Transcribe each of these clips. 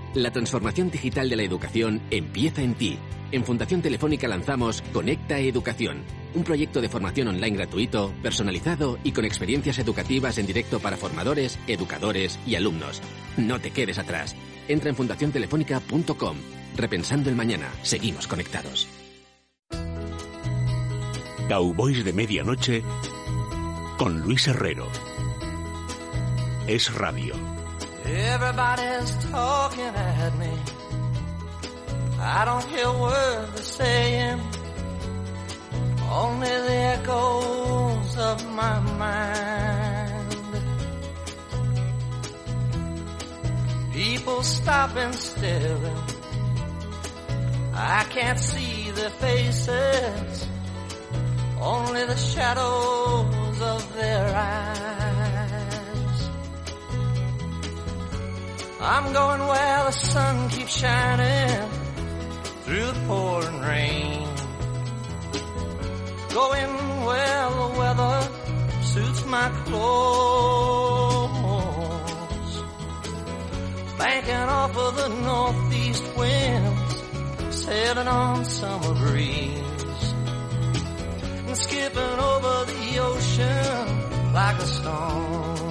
La transformación digital de la educación empieza en ti. En Fundación Telefónica lanzamos Conecta Educación, un proyecto de formación online gratuito, personalizado y con experiencias educativas en directo para formadores, educadores y alumnos. No te quedes atrás. Entra en fundaciontelefónica.com. Repensando el mañana. Seguimos conectados. Cowboys de Medianoche con Luis Herrero. Es Radio. Everybody's talking at me. I don't hear a word they're saying. Only the echoes of my mind. People stopping still. I can't see their faces. Only the shadows of their eyes. I'm going where the sun keeps shining through the pouring rain. Going where the weather suits my clothes. Banking off of the northeast winds, sailing on summer breeze. And skipping over the ocean like a stone.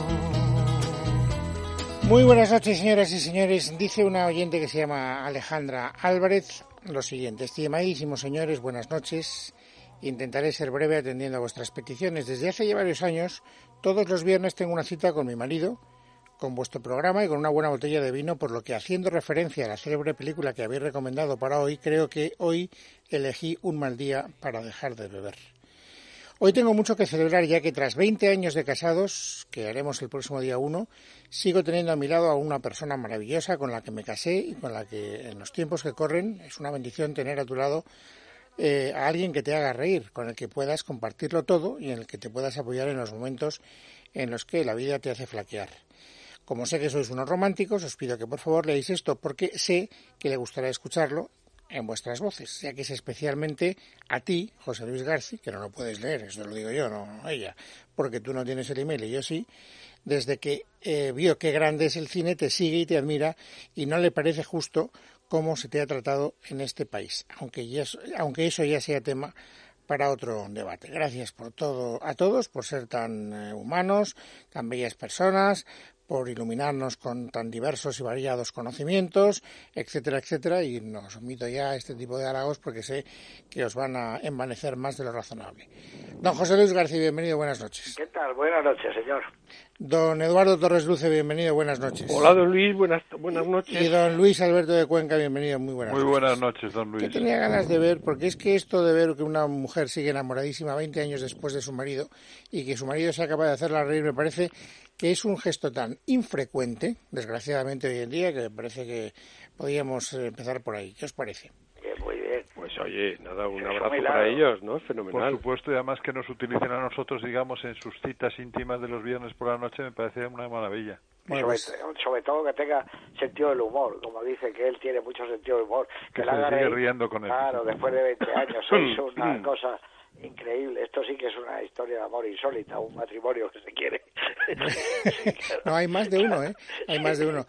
Muy buenas noches, señoras y señores. Dice una oyente que se llama Alejandra Álvarez lo siguiente: estimadísimos señores, buenas noches. Intentaré ser breve atendiendo a vuestras peticiones. Desde hace ya varios años, todos los viernes tengo una cita con mi marido, con vuestro programa y con una buena botella de vino, por lo que, haciendo referencia a la célebre película que habéis recomendado para hoy, creo que hoy elegí un mal día para dejar de beber. Hoy tengo mucho que celebrar, ya que tras 20 años de casados, que haremos el próximo día 1, sigo teniendo a mi lado a una persona maravillosa con la que me casé y con la que en los tiempos que corren es una bendición tener a tu lado a alguien que te haga reír, con el que puedas compartirlo todo y en el que te puedas apoyar en los momentos en los que la vida te hace flaquear. Como sé que sois unos románticos, os pido que por favor leáis esto, porque sé que le gustará escucharlo en vuestras voces, ya que es especialmente a ti, José Luis García, que no lo puedes leer, eso lo digo yo, no ella, porque tú no tienes el email y yo sí. Desde que vio qué grande es el cine, te sigue y te admira y no le parece justo cómo se te ha tratado en este país, aunque eso ya sea tema para otro debate. Gracias por todo, a todos, por ser tan humanos, tan bellas personas, por iluminarnos con tan diversos y variados conocimientos, etcétera, etcétera, y no os omito ya este tipo de halagos porque sé que os van a envanecer más de lo razonable. Don José Luis García, bienvenido, buenas noches. ¿Qué tal? Buenas noches, señor. Don Eduardo Torres Luce, bienvenido, buenas noches. Hola, don Luis, buenas noches. Y don Luis Alberto de Cuenca, bienvenido, muy buenas noches. Muy buenas noches, don Luis. Que tenía ganas de ver, porque es que esto de ver que una mujer sigue enamoradísima 20 años después de su marido y que su marido sea capaz de hacerla reír, me parece que es un gesto tan infrecuente, desgraciadamente hoy en día, que me parece que podríamos empezar por ahí. ¿Qué os parece? Muy bien. Pues oye, nada, un abrazo para ellos, ¿no? Fenomenal. Por supuesto, y además que nos utilicen a nosotros, digamos, en sus citas íntimas de los viernes por la noche, me parece una maravilla. Bueno, sobre todo que tenga sentido del humor, como dice que él tiene mucho sentido del humor. Que se sigue riendo con él. Claro, después de 20 años, es una cosa increíble. Esto sí que es una historia de amor insólita, un matrimonio que se quiere. No, hay más de uno, ¿eh? Hay más de uno.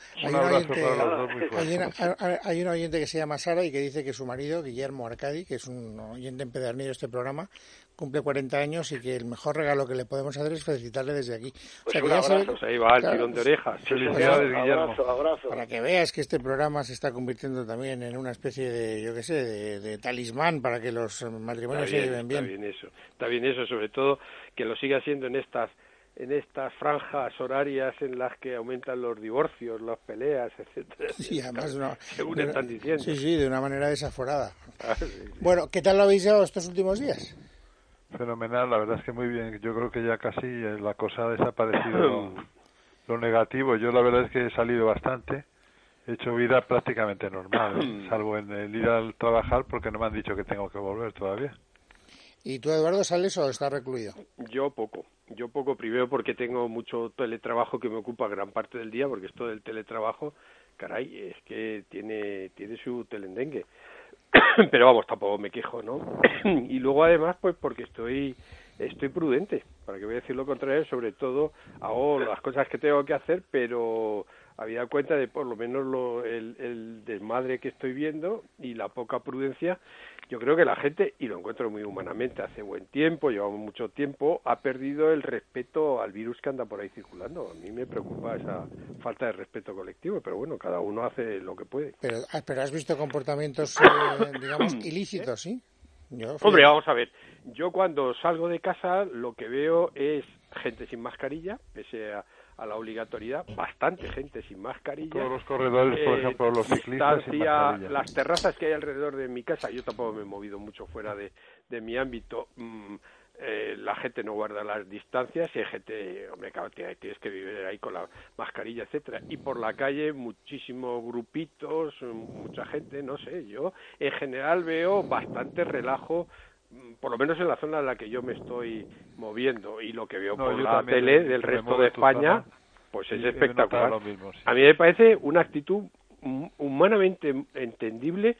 Hay una oyente que se llama Sara y que dice que su marido, Guillermo Arcadi, que es un oyente empedernido de este programa, cumple 40 años y que el mejor regalo que le podemos hacer es felicitarle desde aquí. Pues un abrazo. Ahí va el tirón de orejas. Felicidades, Guillermo. Abrazo. Para que veas que este programa se está convirtiendo también en una especie de, yo qué sé, de talismán para que los matrimonios se lleven bien. Está bien eso, sobre todo que lo siga haciendo en estas franjas horarias en las que aumentan los divorcios, las peleas, etcétera. Sí, además según están diciendo. Sí, de una manera desaforada. Sí. Bueno, ¿qué tal lo habéis llevado estos últimos días? Fenomenal, la verdad es que muy bien. Yo creo que ya casi la cosa ha desaparecido lo negativo. Yo la verdad es que he salido bastante. He hecho vida prácticamente normal, salvo en el ir al trabajar porque no me han dicho que tengo que volver todavía. ¿Y tú, Eduardo, sales o estás recluido? Yo poco, primero porque tengo mucho teletrabajo que me ocupa gran parte del día, porque esto del teletrabajo, caray, es que tiene su telendengue. Pero vamos, tampoco me quejo, ¿no? Y luego además, pues porque estoy prudente, para que voy a decir lo contrario, sobre todo hago las cosas que tengo que hacer, pero habida cuenta de por lo menos el desmadre que estoy viendo y la poca prudencia. Yo creo que la gente, y lo encuentro muy humanamente, hace buen tiempo, llevamos mucho tiempo, ha perdido el respeto al virus que anda por ahí circulando. A mí me preocupa esa falta de respeto colectivo, pero bueno, cada uno hace lo que puede. Pero has visto comportamientos, digamos, ilícitos, ¿sí? Hombre, vamos a ver, yo cuando salgo de casa lo que veo es gente sin mascarilla, pese a la obligatoriedad, bastante gente sin mascarilla. Todos los corredores, por ejemplo, los ciclistas sin mascarilla. Las terrazas que hay alrededor de mi casa, yo tampoco me he movido mucho fuera de mi ámbito, la gente no guarda las distancias y hay gente, hombre, claro, tienes que vivir ahí con la mascarilla, etcétera. Y por la calle muchísimos grupitos, mucha gente, no sé, yo en general veo bastante relajo, por lo menos en la zona en la que yo me estoy moviendo, y lo que veo por la tele del resto de España, pues es espectacular. Mismo, sí. A mí me parece una actitud humanamente entendible,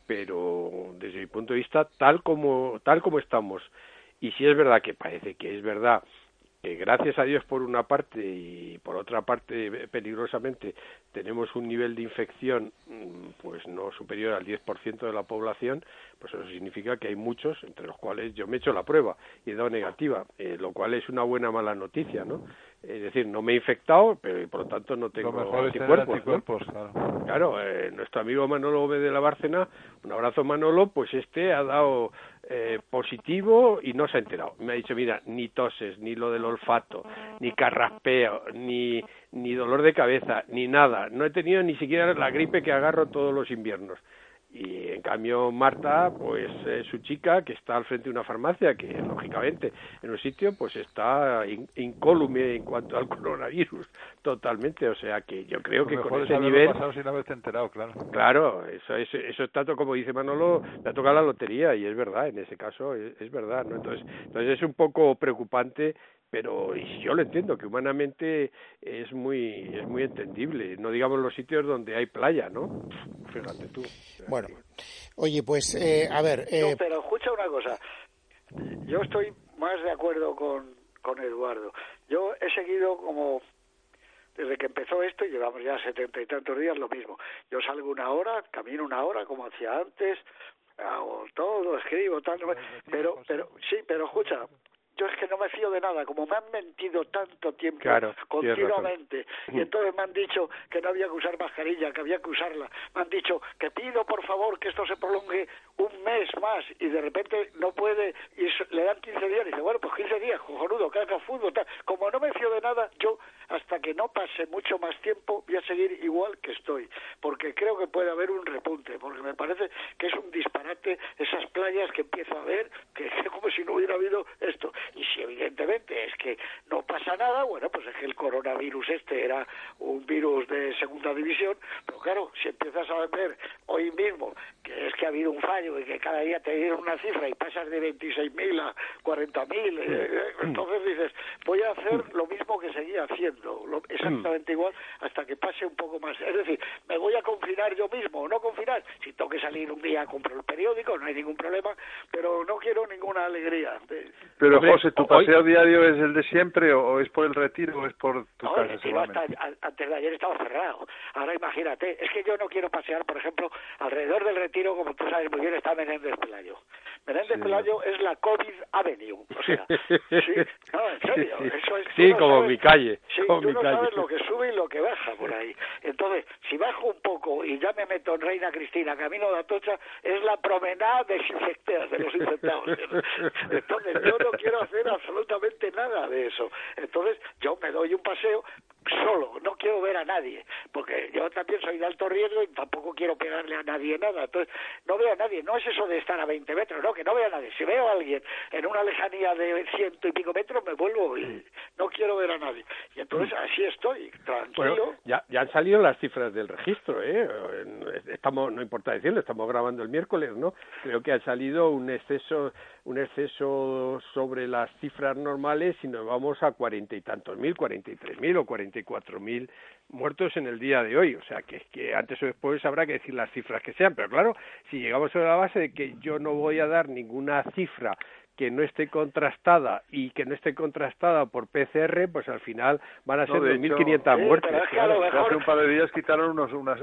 pero desde mi punto de vista tal como estamos. Y si es verdad que parece que es verdad que gracias a Dios por una parte y por otra parte peligrosamente tenemos un nivel de infección pues no superior al 10% de la población, pues eso significa que hay muchos, entre los cuales yo me he hecho la prueba y he dado negativa, lo cual es una buena mala noticia, ¿no? Es decir, no me he infectado, pero por lo tanto no tengo anticuerpos, ¿no? Claro, nuestro amigo Manolo Gómez de la Bárcena, un abrazo Manolo, pues ha dado positivo y no se ha enterado. Me ha dicho, mira, ni toses, ni lo del olfato, ni carraspeo, ni dolor de cabeza, ni nada. No he tenido ni siquiera la gripe que agarro todos los inviernos. Y en cambio Marta, pues su chica, que está al frente de una farmacia, que lógicamente en un sitio pues está incólume en cuanto al coronavirus, totalmente. O sea que yo creo que con ese nivel... pasado sin haberte enterado, claro. Claro, eso es tanto como dice Manolo, le ha tocado la lotería, y es verdad, en ese caso es verdad, ¿no? Entonces es un poco preocupante, pero yo lo entiendo, que humanamente es muy entendible, no digamos los sitios donde hay playa, ¿no? Fíjate tú. Bueno, oye, pues, a ver... No, pero escucha una cosa, yo estoy más de acuerdo con Eduardo. Yo he seguido como... Desde que empezó esto, y llevamos ya 70 y tantos días, lo mismo. Yo salgo una hora, camino una hora, como hacía antes, hago todo, escribo, tal, pero escucha... Yo es que no me fío de nada, como me han mentido tanto tiempo, claro, continuamente, y entonces me han dicho que no había que usar mascarilla, que había que usarla, me han dicho que pido por favor que esto se prolongue un mes más, y de repente no puede, y le dan 15 días, y dice, bueno, pues 15 días, cojonudo, que haga fútbol, tal. Como no me fío de nada, yo hasta que no pase mucho más tiempo voy a seguir igual que estoy, porque creo que puede haber un repunte, porque me parece que es un disparate esas playas que empiezo a ver, que es como si no hubiera habido esto. Y si evidentemente es que no pasa nada, bueno, pues es que el coronavirus era un virus de segunda división, pero claro, si empiezas a ver hoy mismo que es que ha habido un fallo y que cada día te dieron una cifra y pasas de 26.000 a 40.000, entonces dices, voy a hacer lo mismo que seguía haciendo, exactamente igual, hasta que pase un poco más. Es decir, me voy a confinar yo mismo, o no confinar, si tengo que salir un día a comprar el periódico, no hay ningún problema, pero no quiero ninguna alegría. Pero José, ¿tu paseo diario es el de siempre o es por el retiro o es por tu casa? Antes de ayer estaba cerrado. Ahora imagínate, es que yo no quiero pasear, por ejemplo, alrededor del retiro, como tú sabes muy bien, está Menéndez Pelayo. Menéndez Pelayo es la COVID Avenue, o sea, sí, no, en serio, eso es... Sí, como sabes, mi calle. Sí, tú no sabes lo que sube y lo que baja por ahí. Entonces, si bajo un poco y ya me meto en Reina Cristina, camino de Atocha, es la promenada de los infectados. Entonces, yo no quiero hacer absolutamente nada de eso. Entonces, yo me doy un paseo solo, no quiero ver a nadie, porque yo también soy de alto riesgo y tampoco quiero pegarle a nadie nada. Entonces, no veo a nadie, no es eso de estar a 20 metros, no, que no veo a nadie. Si veo a alguien en una lejanía de 100 y pico metros, me vuelvo y no quiero ver a nadie. Y entonces así estoy, tranquilo. Bueno, ya han salido las cifras del registro, no importa decirlo, estamos grabando el miércoles, ¿no? Creo que ha salido un exceso sobre las cifras normales y nos vamos a 40 y tantos mil, 43.000 o 44.000 muertos en el día de hoy. O sea, que es que antes o después habrá que decir las cifras que sean, pero claro, si llegamos a la base de que yo no voy a dar ninguna cifra que no esté contrastada y que no esté contrastada por PCR, pues al final van a ser 2.500 muertes. Pero es que a lo mejor... Hace un par de días quitaron unas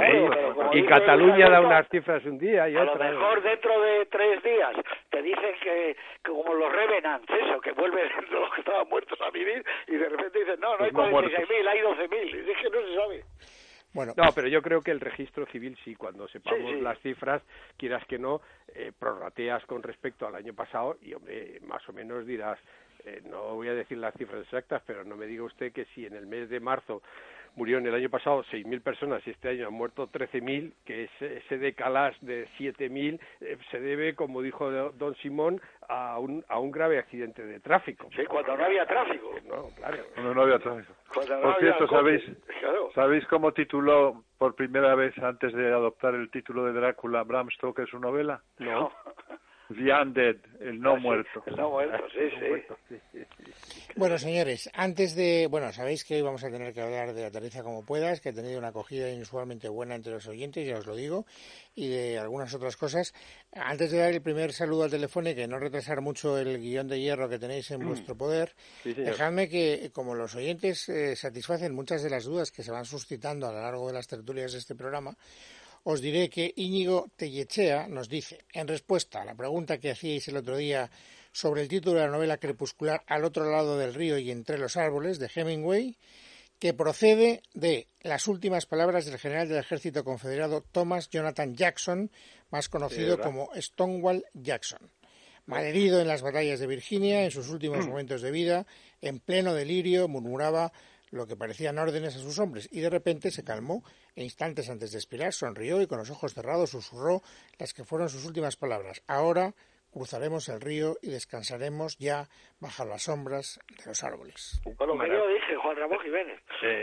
y Cataluña da unas cifras un día y a otra. A lo mejor dentro de 3 días te dicen que como los Revenants, eso, que vuelven los que estaban muertos a vivir y de repente dicen, no hay 46.000, hay 12.000. Y es que no se sabe. Bueno. No, pero yo creo que el registro civil sí, cuando sepamos las cifras, quieras que no, prorrateas con respecto al año pasado y, hombre, más o menos dirás, no voy a decir las cifras exactas, pero no me diga usted que si en el mes de marzo murió en el año pasado 6.000 personas y este año han muerto 13.000, que ese decalage de 7.000 se debe, como dijo don Simón, a un grave accidente de tráfico. Sí, cuando no había tráfico. No, claro. Cuando no había tráfico. Por cierto, ¿sabéis cómo tituló por primera vez antes de adoptar el título de Drácula Bram Stoker su novela? No. The Undead, el no muerto. El no muerto, sí. Bueno, señores, antes de... Bueno, sabéis que hoy vamos a tener que hablar de Aterriza como puedas, que ha tenido una acogida inusualmente buena entre los oyentes, ya os lo digo, y de algunas otras cosas. Antes de dar el primer saludo al telefónico y no retrasar mucho el guión de hierro que tenéis en vuestro poder, dejadme que, como los oyentes satisfacen muchas de las dudas que se van suscitando a lo largo de las tertulias de este programa, os diré que Íñigo Tellechea nos dice, en respuesta a la pregunta que hacíais el otro día sobre el título de la novela crepuscular Al otro lado del río y entre los árboles de Hemingway, que procede de las últimas palabras del general del ejército confederado Thomas Jonathan Jackson, más conocido como Stonewall Jackson. Malherido en las batallas de Virginia, en sus últimos momentos de vida, en pleno delirio, murmuraba lo que parecían órdenes a sus hombres, y de repente se calmó e instantes antes de expirar sonrió y con los ojos cerrados susurró las que fueron sus últimas palabras. Ahora cruzaremos el río y descansaremos ya bajo las sombras de los árboles. Con lo que yo dije, Juan Ramón Jiménez.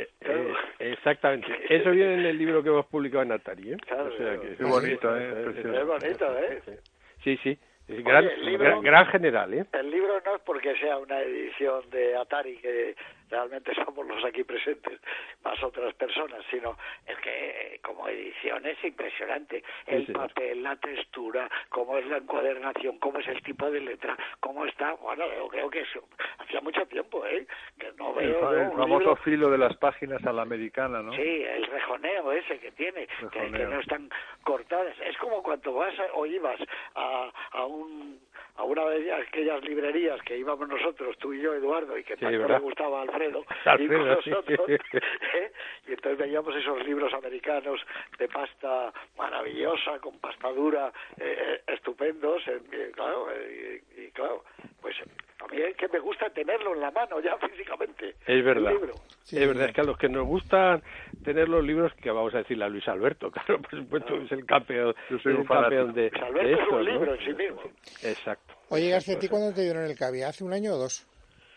Exactamente. Eso viene en el libro que hemos publicado en Atari, ¿eh? Claro, o sea que qué bonito, es bonito, ¿eh? Sí. Gran general, ¿eh? El libro no es porque sea una edición de Atari, que realmente somos los aquí presentes, más otras personas, sino es que como edición es impresionante. El papel, la textura, cómo es la encuadernación, cómo es el tipo de letra, cómo está. Bueno, yo creo que eso hacía mucho tiempo, que no veo el famoso libro... filo de las páginas a la americana, ¿no? Sí, el rejoneo ese que tiene, que no están cortadas. Es como cuando vas o ibas a una de aquellas librerías que íbamos nosotros, tú y yo, Eduardo, y que tanto le gustaba a Alfredo y con nosotros, y entonces veíamos esos libros americanos de pasta maravillosa, con pasta dura, estupendos, y claro, pues a mí es que me gusta tenerlo en la mano ya físicamente. Es verdad. El libro. Sí, es verdad, es que a los que nos gustan tener los libros, que vamos a decirle a Luis Alberto, claro, por supuesto, es el campeón. Yo soy un campeón de Luis Alberto es un libro en sí mismo. Exacto. Oye, García, ¿a ti cuándo te dieron el Cavia? ¿Hace un año o dos?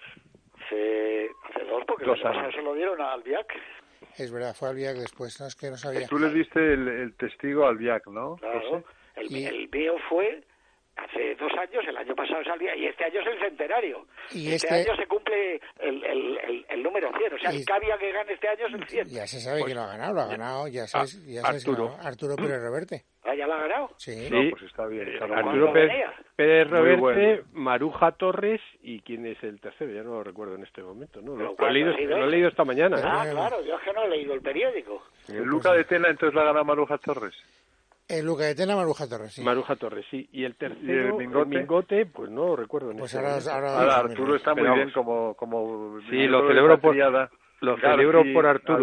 Hace 2, porque los años se lo dieron a Albiac. Es verdad, fue Albiac después, no es que no sabía. Tú le diste el testigo a Albiac, ¿no? Claro, el mío fue hace 2 años, el año pasado salía, y este año es el centenario. Y este año se cumple el número 100, o sea, el Cavia que gana este año es el 100. Ya se sabe que lo ha ganado, ya sabes Arturo. Arturo Pérez Reverte. ¿Ah, ya lo ha ganado? Sí. No, pues está bien. Arturo Pérez Reverte, Maruja Torres, y ¿quién es el tercero? Ya no lo recuerdo en este momento, ¿no? Lo he leído esta mañana. Claro, yo es que no he leído el periódico. El Luca de Tena entonces la gana Maruja Torres. El Luca de Tena, Maruja Torres, sí. Maruja Torres, sí. Y el tercero, ¿Y el Mingote? Pues no lo recuerdo. Pues ahora Arturo está muy bien como sí, lo celebro por Arturo.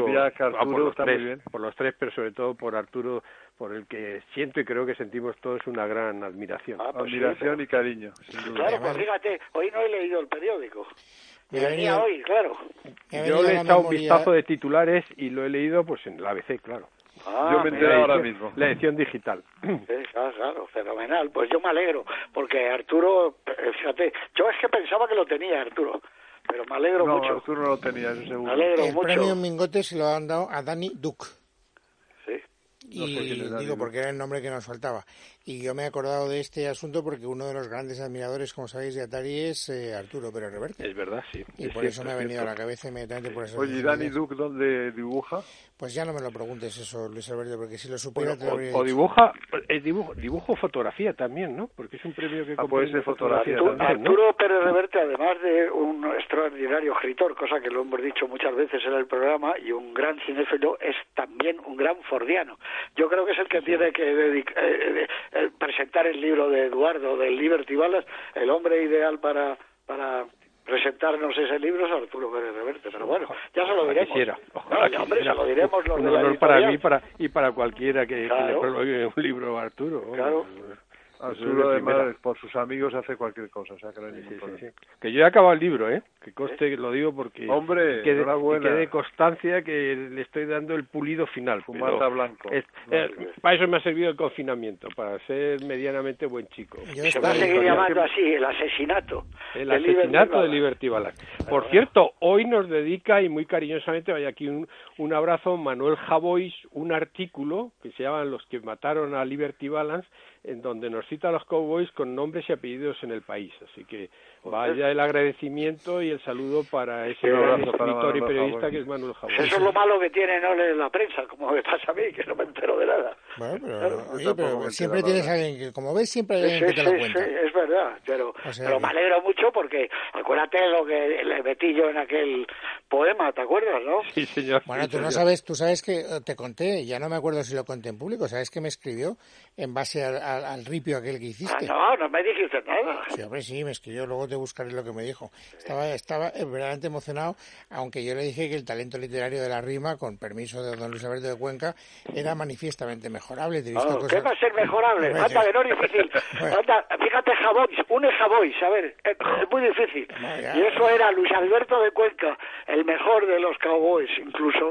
Por los tres, pero sobre todo por Arturo, por el que siento y creo que sentimos todos una gran admiración. Admiración y cariño. Claro, pues fíjate, hoy no he leído el periódico. Venía hoy, claro. Yo le he echado un vistazo de titulares y lo he leído pues en la ABC, claro. Yo me entero ahora mismo. La edición digital. Sí, claro, fenomenal. Pues yo me alegro, porque Arturo, fíjate, yo es que pensaba que lo tenía Arturo, pero me alegro mucho. No, Arturo no lo tenía, eso seguro. Me alegro el mucho. premio Mingote se lo han dado a Dani Duke. Sí. No sé quién es Danny Duke. Porque era el nombre que nos faltaba. Y yo me he acordado de este asunto porque uno de los grandes admiradores, como sabéis, de Atari es Arturo Pérez Reverte. Es verdad, sí. Y por eso me ha venido a la cabeza inmediatamente por eso. Oye, ¿y Danny Duke dónde dibuja? Pues ya no me lo preguntes eso, Luis Alberto, porque si lo supiera te lo habría O dicho. dibujo fotografía también, ¿no? Porque es un premio que puede ser fotografía también, ¿no? Arturo Pérez Reverte, además de un extraordinario escritor, cosa que lo hemos dicho muchas veces en el programa, y un gran cinéfilo, es también un gran fordiano. Yo creo que es el que tiene que presentar el libro de Eduardo, del Liberty Balance. El hombre ideal para presentarnos ese libro es Arturo Pérez Reverte, pero bueno, ya se lo diremos. Hombre, se lo diremos los de la honor para mí y para cualquiera que le prologue un libro a Arturo. Claro. Arturo, además, por sus amigos hace cualquier cosa, o sea que no hay ningún problema. Sí. Que yo he acabado el libro, que conste, que lo digo porque hombre, quede constancia que le estoy dando el pulido final. Fumata blanco. Para eso me ha servido el confinamiento, para ser medianamente buen chico. Se va a seguir llamando así, el asesinato. El asesinato de Liberty Balance. Por cierto, hoy nos dedica, y muy cariñosamente, vaya aquí un abrazo, Manuel Javois, un artículo que se llama Los que mataron a Liberty Balance, en donde nos cita a los cowboys con nombres y apellidos en el país. Así que vaya el agradecimiento y el saludo para ese gran escritor y periodista que es Manuel Javois. Eso es lo malo que tiene no leer la prensa, como me pasa a mí, que no me entero de nada. Bueno, pero siempre tienes alguien que, como ves, siempre hay alguien que te lo cuenta. Sí, es verdad, pero me alegro mucho porque acuérdate lo que le metí yo en aquel poema, ¿te acuerdas, no? Sí, señor. Bueno, sí, tú sabes que te conté, ya no me acuerdo si lo conté en público, sabes que me escribió en base al ripio aquel que hiciste. No me dijiste nada. Sí, hombre, sí, me escribió, luego te buscaré lo que me dijo. Estaba verdaderamente emocionado, aunque yo le dije que el talento literario de la rima, con permiso de don Luis Alberto de Cuenca, era manifiestamente mejorable. ¿Qué va a ser mejorable? Anda, que no es difícil. Anda, fíjate, Javois, a ver, es muy difícil. Y eso era Luis Alberto de Cuenca, el mejor de los cowboys, incluso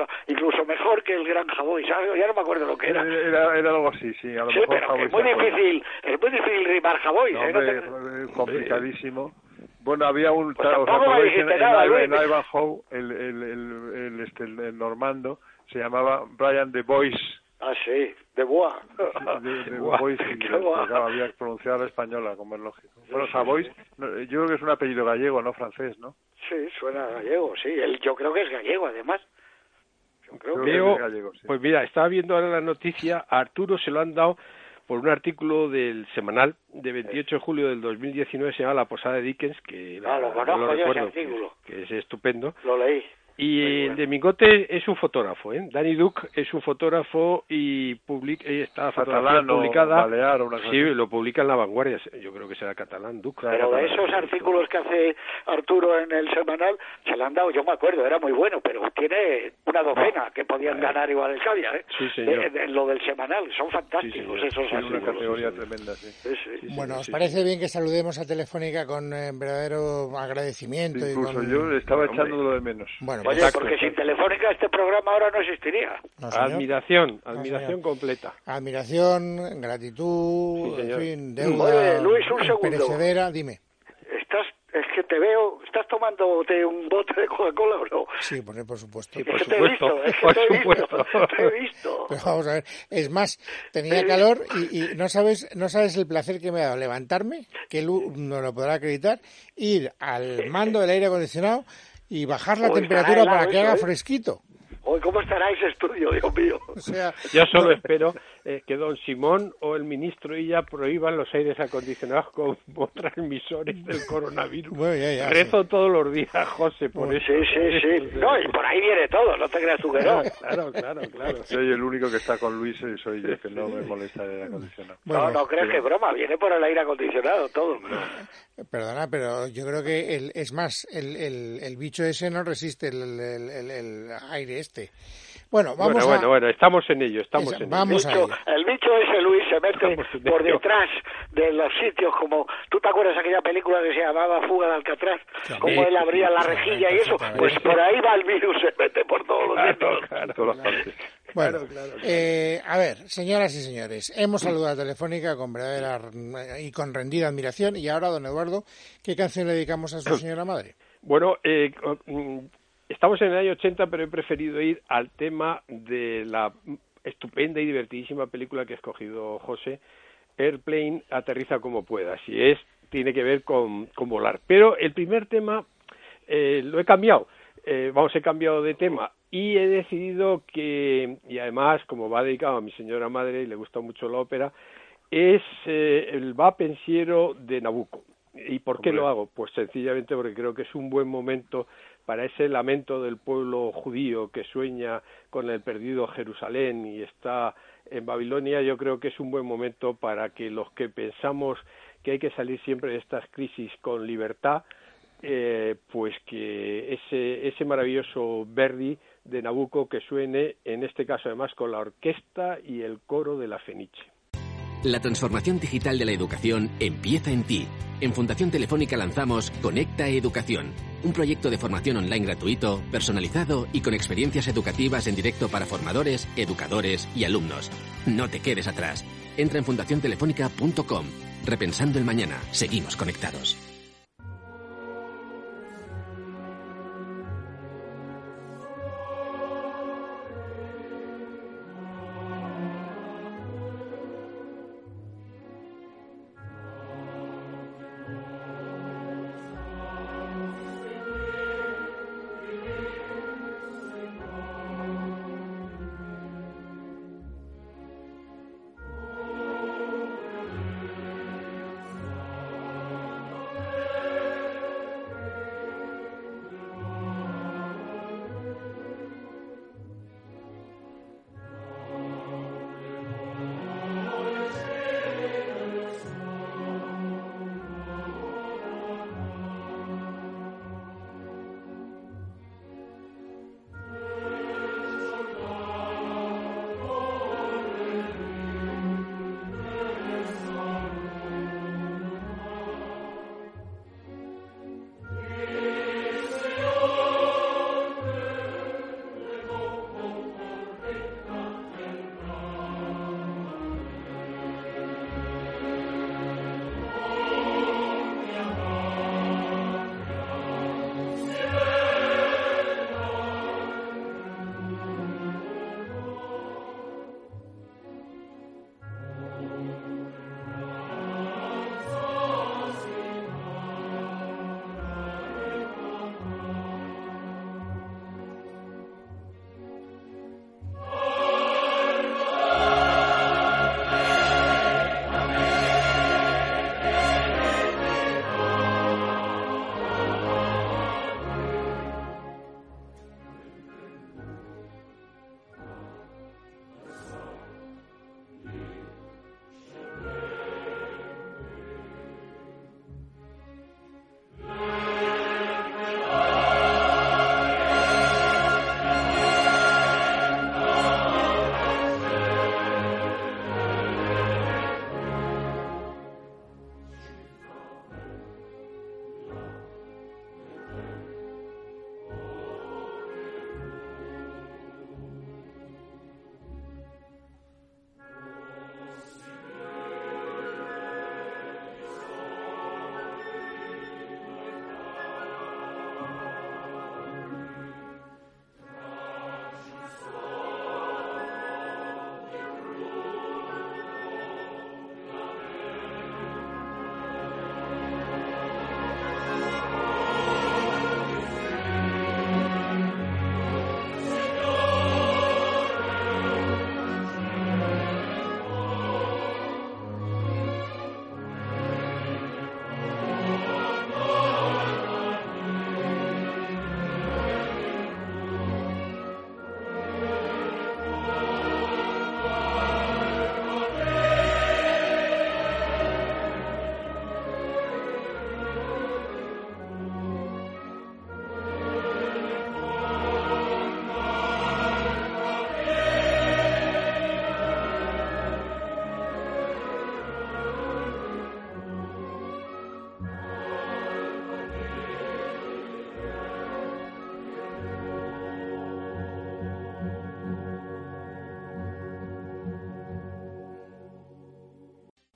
mejor que el gran Javois. Ya no me acuerdo lo que era. Era algo así, sí. A lo mejor pero es muy difícil rimar Javois. No, complicadísimo. Bueno, había un... Pues en Ivanhoe, el normando, se llamaba Brian de Bois. Ah, sí, de Bois. De Bois, había pronunciado la española, como es lógico. Bueno, Javois, yo creo que es un apellido gallego, no francés, ¿no? Sí, suena gallego, sí. Yo creo que es gallego, además. Pues mira, estaba viendo ahora la noticia, a Arturo se lo han dado por un artículo del Semanal de 28 de julio del 2019, se llama La posada de Dickens, que lo conozco yo ese artículo. Que es estupendo. Lo leí. Y el de Mingote es un fotógrafo, Danny Duke es un fotógrafo y está publicada. Balear, una cosa. Sí, lo publica en La Vanguardia, yo creo que será catalán, Duke. Pero de esos artículos que hace Arturo en el Semanal, se le han dado, yo me acuerdo, era muy bueno, pero tiene una docena que podían ganar igual el Cavia, Sí, señor. En lo del Semanal, son fantásticos esos artículos. Una categoría tremenda, sí. Bueno, ¿os parece bien que saludemos a Telefónica con verdadero agradecimiento? Incluso yo estaba echándolo de menos. Bueno, oye, porque sin Telefónica este programa ahora no existiría. No, admiración completa. Admiración, gratitud, en fin, deuda. Oye, Luis, un segundo. Perecedera, dime. Es que te veo, ¿estás tomándote un bote de Coca-Cola o no? Sí, por supuesto. Por supuesto. Te he visto. Pero vamos a ver, es más, tenía calor y no sabes el placer que me ha dado levantarme, que Lu no lo podrá acreditar, ir al mando del aire acondicionado y bajar la temperatura para que haga fresquito. Hoy, ¿cómo estará ese estudio, Dios mío? O sea, yo solo espero que don Simón o el ministro ya prohíban los aires acondicionados como transmisores del coronavirus. Bueno, ya, rezo todos los días, José, por eso. Sí. No, y por ahí viene todo, no te creas tú que no. Claro. Soy el único que está con Luis y soy yo, que no me molesta el aire acondicionado. Bueno, no crees que broma, viene por el aire acondicionado todo. Perdona, pero yo creo que el bicho ese no resiste el aire este. Bueno, estamos en ello, vamos a ello. El bicho ese, Luis, se mete por detrás de los sitios, como tú te acuerdas de aquella película que se llamaba Fuga de Alcatraz, como él abría la rejilla y eso, pues por ahí va el virus, se mete por todos los sitios. Todas las partes. Bueno, a ver, señoras y señores, hemos saludado a Telefónica con verdadera y con rendida admiración, y ahora, don Eduardo, ¿qué canción le dedicamos a su señora madre? Bueno, estamos en el año 80, pero he preferido ir al tema de la estupenda y divertidísima película que ha escogido José, Airplane, aterriza como puedas, tiene que ver con volar. Pero el primer tema lo he cambiado, he cambiado de tema y he decidido que, y además como va dedicado a mi señora madre y le gusta mucho la ópera, es el Va Pensiero de Nabucco. ¿Y por qué lo hago? Pues sencillamente porque creo que es un buen momento para ese lamento del pueblo judío que sueña con el perdido Jerusalén y está en Babilonia. Yo creo que es un buen momento para que los que pensamos que hay que salir siempre de estas crisis con libertad, pues que ese maravilloso Verdi de Nabucco que suene, en este caso además con la orquesta y el coro de la Fenice. La transformación digital de la educación empieza en ti. En Fundación Telefónica lanzamos Conecta Educación, un proyecto de formación online gratuito, personalizado y con experiencias educativas en directo para formadores, educadores y alumnos. No te quedes atrás. Entra en fundaciontelefónica.com. Repensando el mañana. Seguimos conectados.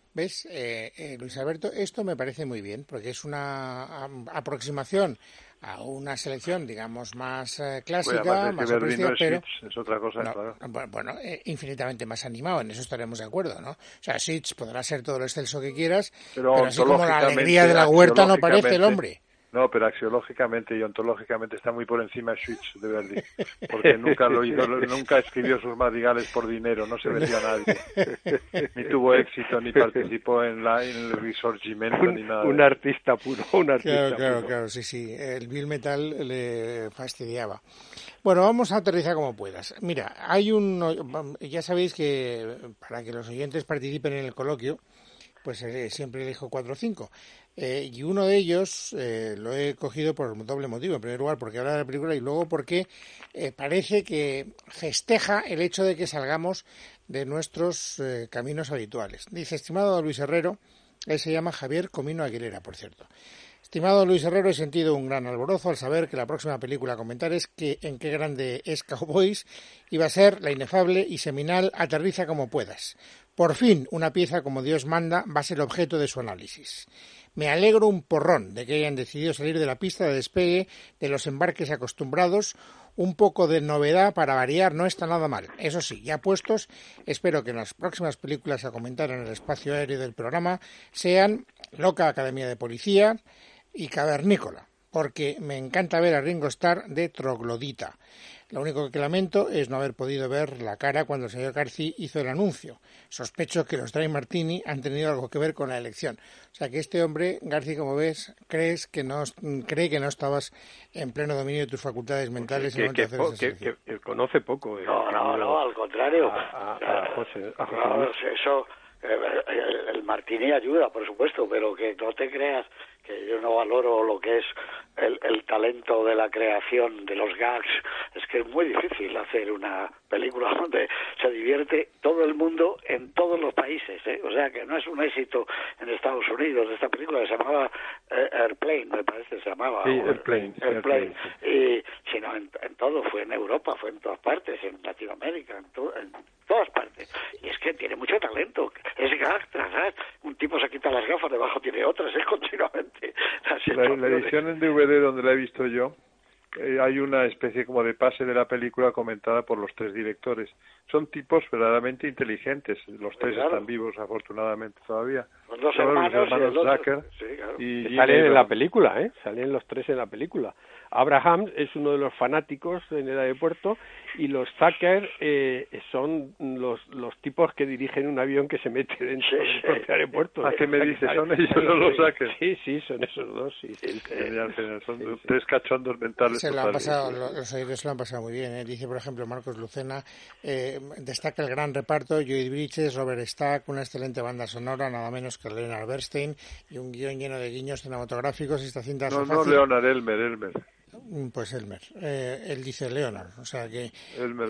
¿Ves, Luis Alberto? Esto me parece muy bien, porque es una aproximación a una selección, digamos, más clásica, más apreciada, pero es otra cosa, no, claro. Bueno, infinitamente más animado, en eso estaremos de acuerdo, ¿no? O sea, Sitges podrá ser todo lo excelso que quieras, pero así como la alegría de la huerta no parece el hombre. No, pero axiológicamente y ontológicamente está muy por encima de Schütz, de Verdi, porque nunca escribió sus madrigales por dinero, no se vendió a nadie, ni tuvo éxito, ni participó en el Risorgimento, ni nada. Un artista puro, Claro, sí, el Bill Metal le fastidiaba. Bueno, vamos a aterrizar como puedas. Mira, ya sabéis que para que los oyentes participen en el coloquio, pues siempre elijo 4 o 5. Y uno de ellos lo he cogido por un doble motivo. En primer lugar, porque habla de la película y luego porque parece que festeja el hecho de que salgamos de nuestros caminos habituales. Dice, estimado Luis Herrero, él se llama Javier Comino Aguilera, por cierto. Estimado Luis Herrero, he sentido un gran alborozo al saber que la próxima película a comentar es que En qué grande es Cowboys iba a ser la inefable y seminal Aterriza como puedas. Por fin, una pieza como Dios manda va a ser objeto de su análisis. Me alegro un porrón de que hayan decidido salir de la pista de despegue de los embarques acostumbrados. Un poco de novedad para variar no está nada mal. Eso sí, ya puestos, espero que en las próximas películas a comentar en el espacio aéreo del programa sean Loca Academia de Policía y Cavernícola, porque me encanta ver a Ringo Starr de troglodita. Lo único que lamento es no haber podido ver la cara cuando el señor García hizo el anuncio. Sospecho que los Dry Martini han tenido algo que ver con la elección. O sea que este hombre, García, como ves, cree que no estabas en pleno dominio de tus facultades mentales en el momento de hacer esa selección. Que conoce poco. No, al contrario. A José Luis. Eso, el Martini ayuda, por supuesto, pero que no te creas que yo no valoro lo que es el talento de la creación de los gags. Es que es muy difícil hacer una película donde se divierte todo el mundo en todos los países, ¿eh? O sea que no es un éxito en Estados Unidos. Esta película se llamaba Airplane, me parece se llamaba. Sí, Airplane. Y sino en todo, fue en Europa, fue en todas partes, en Latinoamérica, en todas partes. Y es que tiene mucho talento. Es gag tras gag. Un tipo se quita las gafas, debajo tiene otras, es continuamente. La edición en DVD donde la he visto yo, hay una especie como de pase de la película comentada por los 3 directores. Son tipos verdaderamente inteligentes. Los 3 están vivos, afortunadamente, todavía. Los dos hermanos Zucker y salen en la película, salen los 3 en la película. Abraham es uno de los fanáticos en el aeropuerto y los Zucker son los tipos que dirigen un avión que se mete dentro del propio aeropuerto. ¿A qué me dices? ¿Son ellos los Zucker? Sí, son esos dos. Sí. Genial. Son 3 cachondos mentales. Los oídos se lo han pasado muy bien. Dice, por ejemplo, Marcos Lucena, destaca el gran reparto, Judith Bridges, Robert Stack, una excelente banda sonora, nada menos que Leonard Bernstein, y un guión lleno de guiños cinematográficos. Esta cinta no Leonard, Elmer. Pues Elmer, él dice Leonard, o sea que Elmer,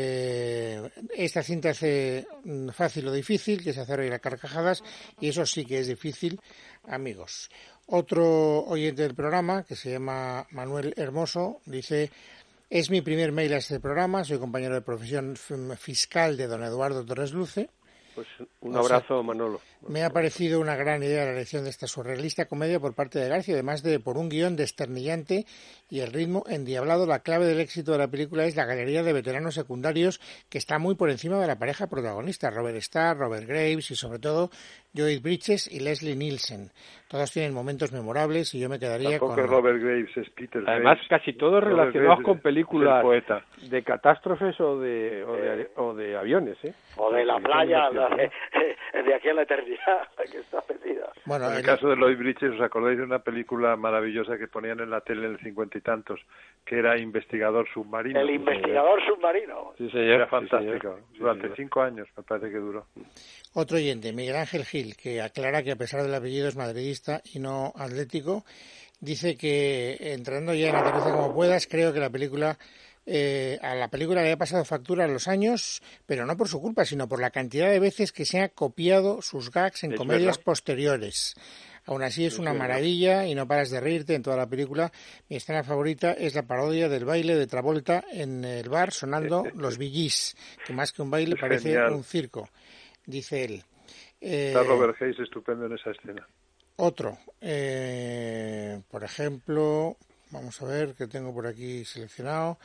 esta cinta hace fácil o difícil, que se hace reír a carcajadas, y eso sí que es difícil, amigos. Otro oyente del programa, que se llama Manuel Hermoso, dice: es mi primer mail a este programa, soy compañero de profesión fiscal de don Eduardo Torres Luce. Pues un abrazo, Manolo. Me ha parecido una gran idea la elección de esta surrealista comedia por parte de García, además de por un guión desternillante y el ritmo endiablado. La clave del éxito de la película es la galería de veteranos secundarios que está muy por encima de la pareja protagonista, Robert Starr, Robert Graves y sobre todo Judith Bridges y Leslie Nielsen. Todos tienen momentos memorables y yo me quedaría con... Robert Graves, es Peter Graves. Además, casi todos relacionados con películas de catástrofes o de aviones, ¿eh? O de la playa, de aquí a la eternidad, la que está perdida. Bueno, en el caso de Lloyd Bridges, ¿os acordáis de una película maravillosa que ponían en la tele en el 50 y tantos, que era Investigador Submarino? El Investigador Submarino. Sí, señor. Era fantástico. Sí, durante 5 años me parece que duró. Otro oyente, Miguel Ángel Gil, que aclara que a pesar del apellido es madridista y no atlético, dice que entrando ya en Aterriza como puedas, creo que la película... a la película le ha pasado factura en los años, pero no por su culpa, sino por la cantidad de veces que se ha copiado sus gags en comedias posteriores. Aún así es una maravilla y no paras de reírte en toda la película. Mi escena favorita es la parodia del baile de Travolta en el bar sonando los Bee Gees, que más que un baile parece un circo, dice él. Está Robert Hayes estupendo en esa escena. Otro, por ejemplo, vamos a ver que tengo por aquí seleccionado.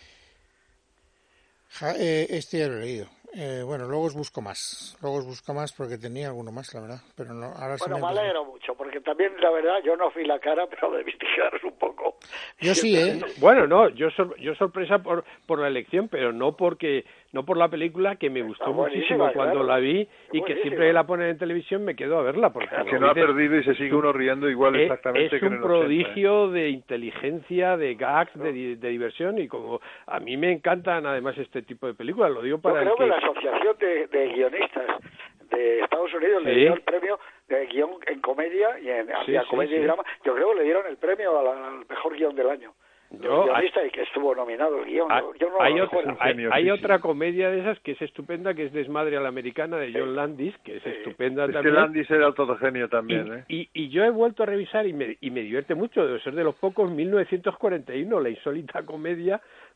Este ya lo he leído. Bueno, luego os busco más porque tenía alguno más, la verdad, pero no. Ahora bueno, me alegro mucho, porque también, la verdad, yo no fui la cara, pero debí fijaros un poco. Yo sí, Bueno, no, yo sorpresa por la elección, pero no por la película, que me gustó muchísimo cuando la vi y que siempre la ponen en televisión me quedo a verla. Porque que no ha perdido y se sigue uno riendo igual exactamente que en el 80. Es un prodigio de inteligencia, de gags, de diversión, y como a mí me encantan además este tipo de películas, lo digo para yo creo que la Asociación de Guionistas de Estados Unidos le dio el premio de guión en comedia y en comedia y drama. Yo creo que le dieron el premio al mejor guión del año. Guionista y que estuvo nominado el guión. Hay otra comedia de esas que es estupenda, que es Desmadre a la Americana, de John Landis, que es estupenda también. Es que Landis era todo genio también. Y yo he vuelto a revisar y me divierte mucho, debe ser de los pocos, 1941, la insólita comedia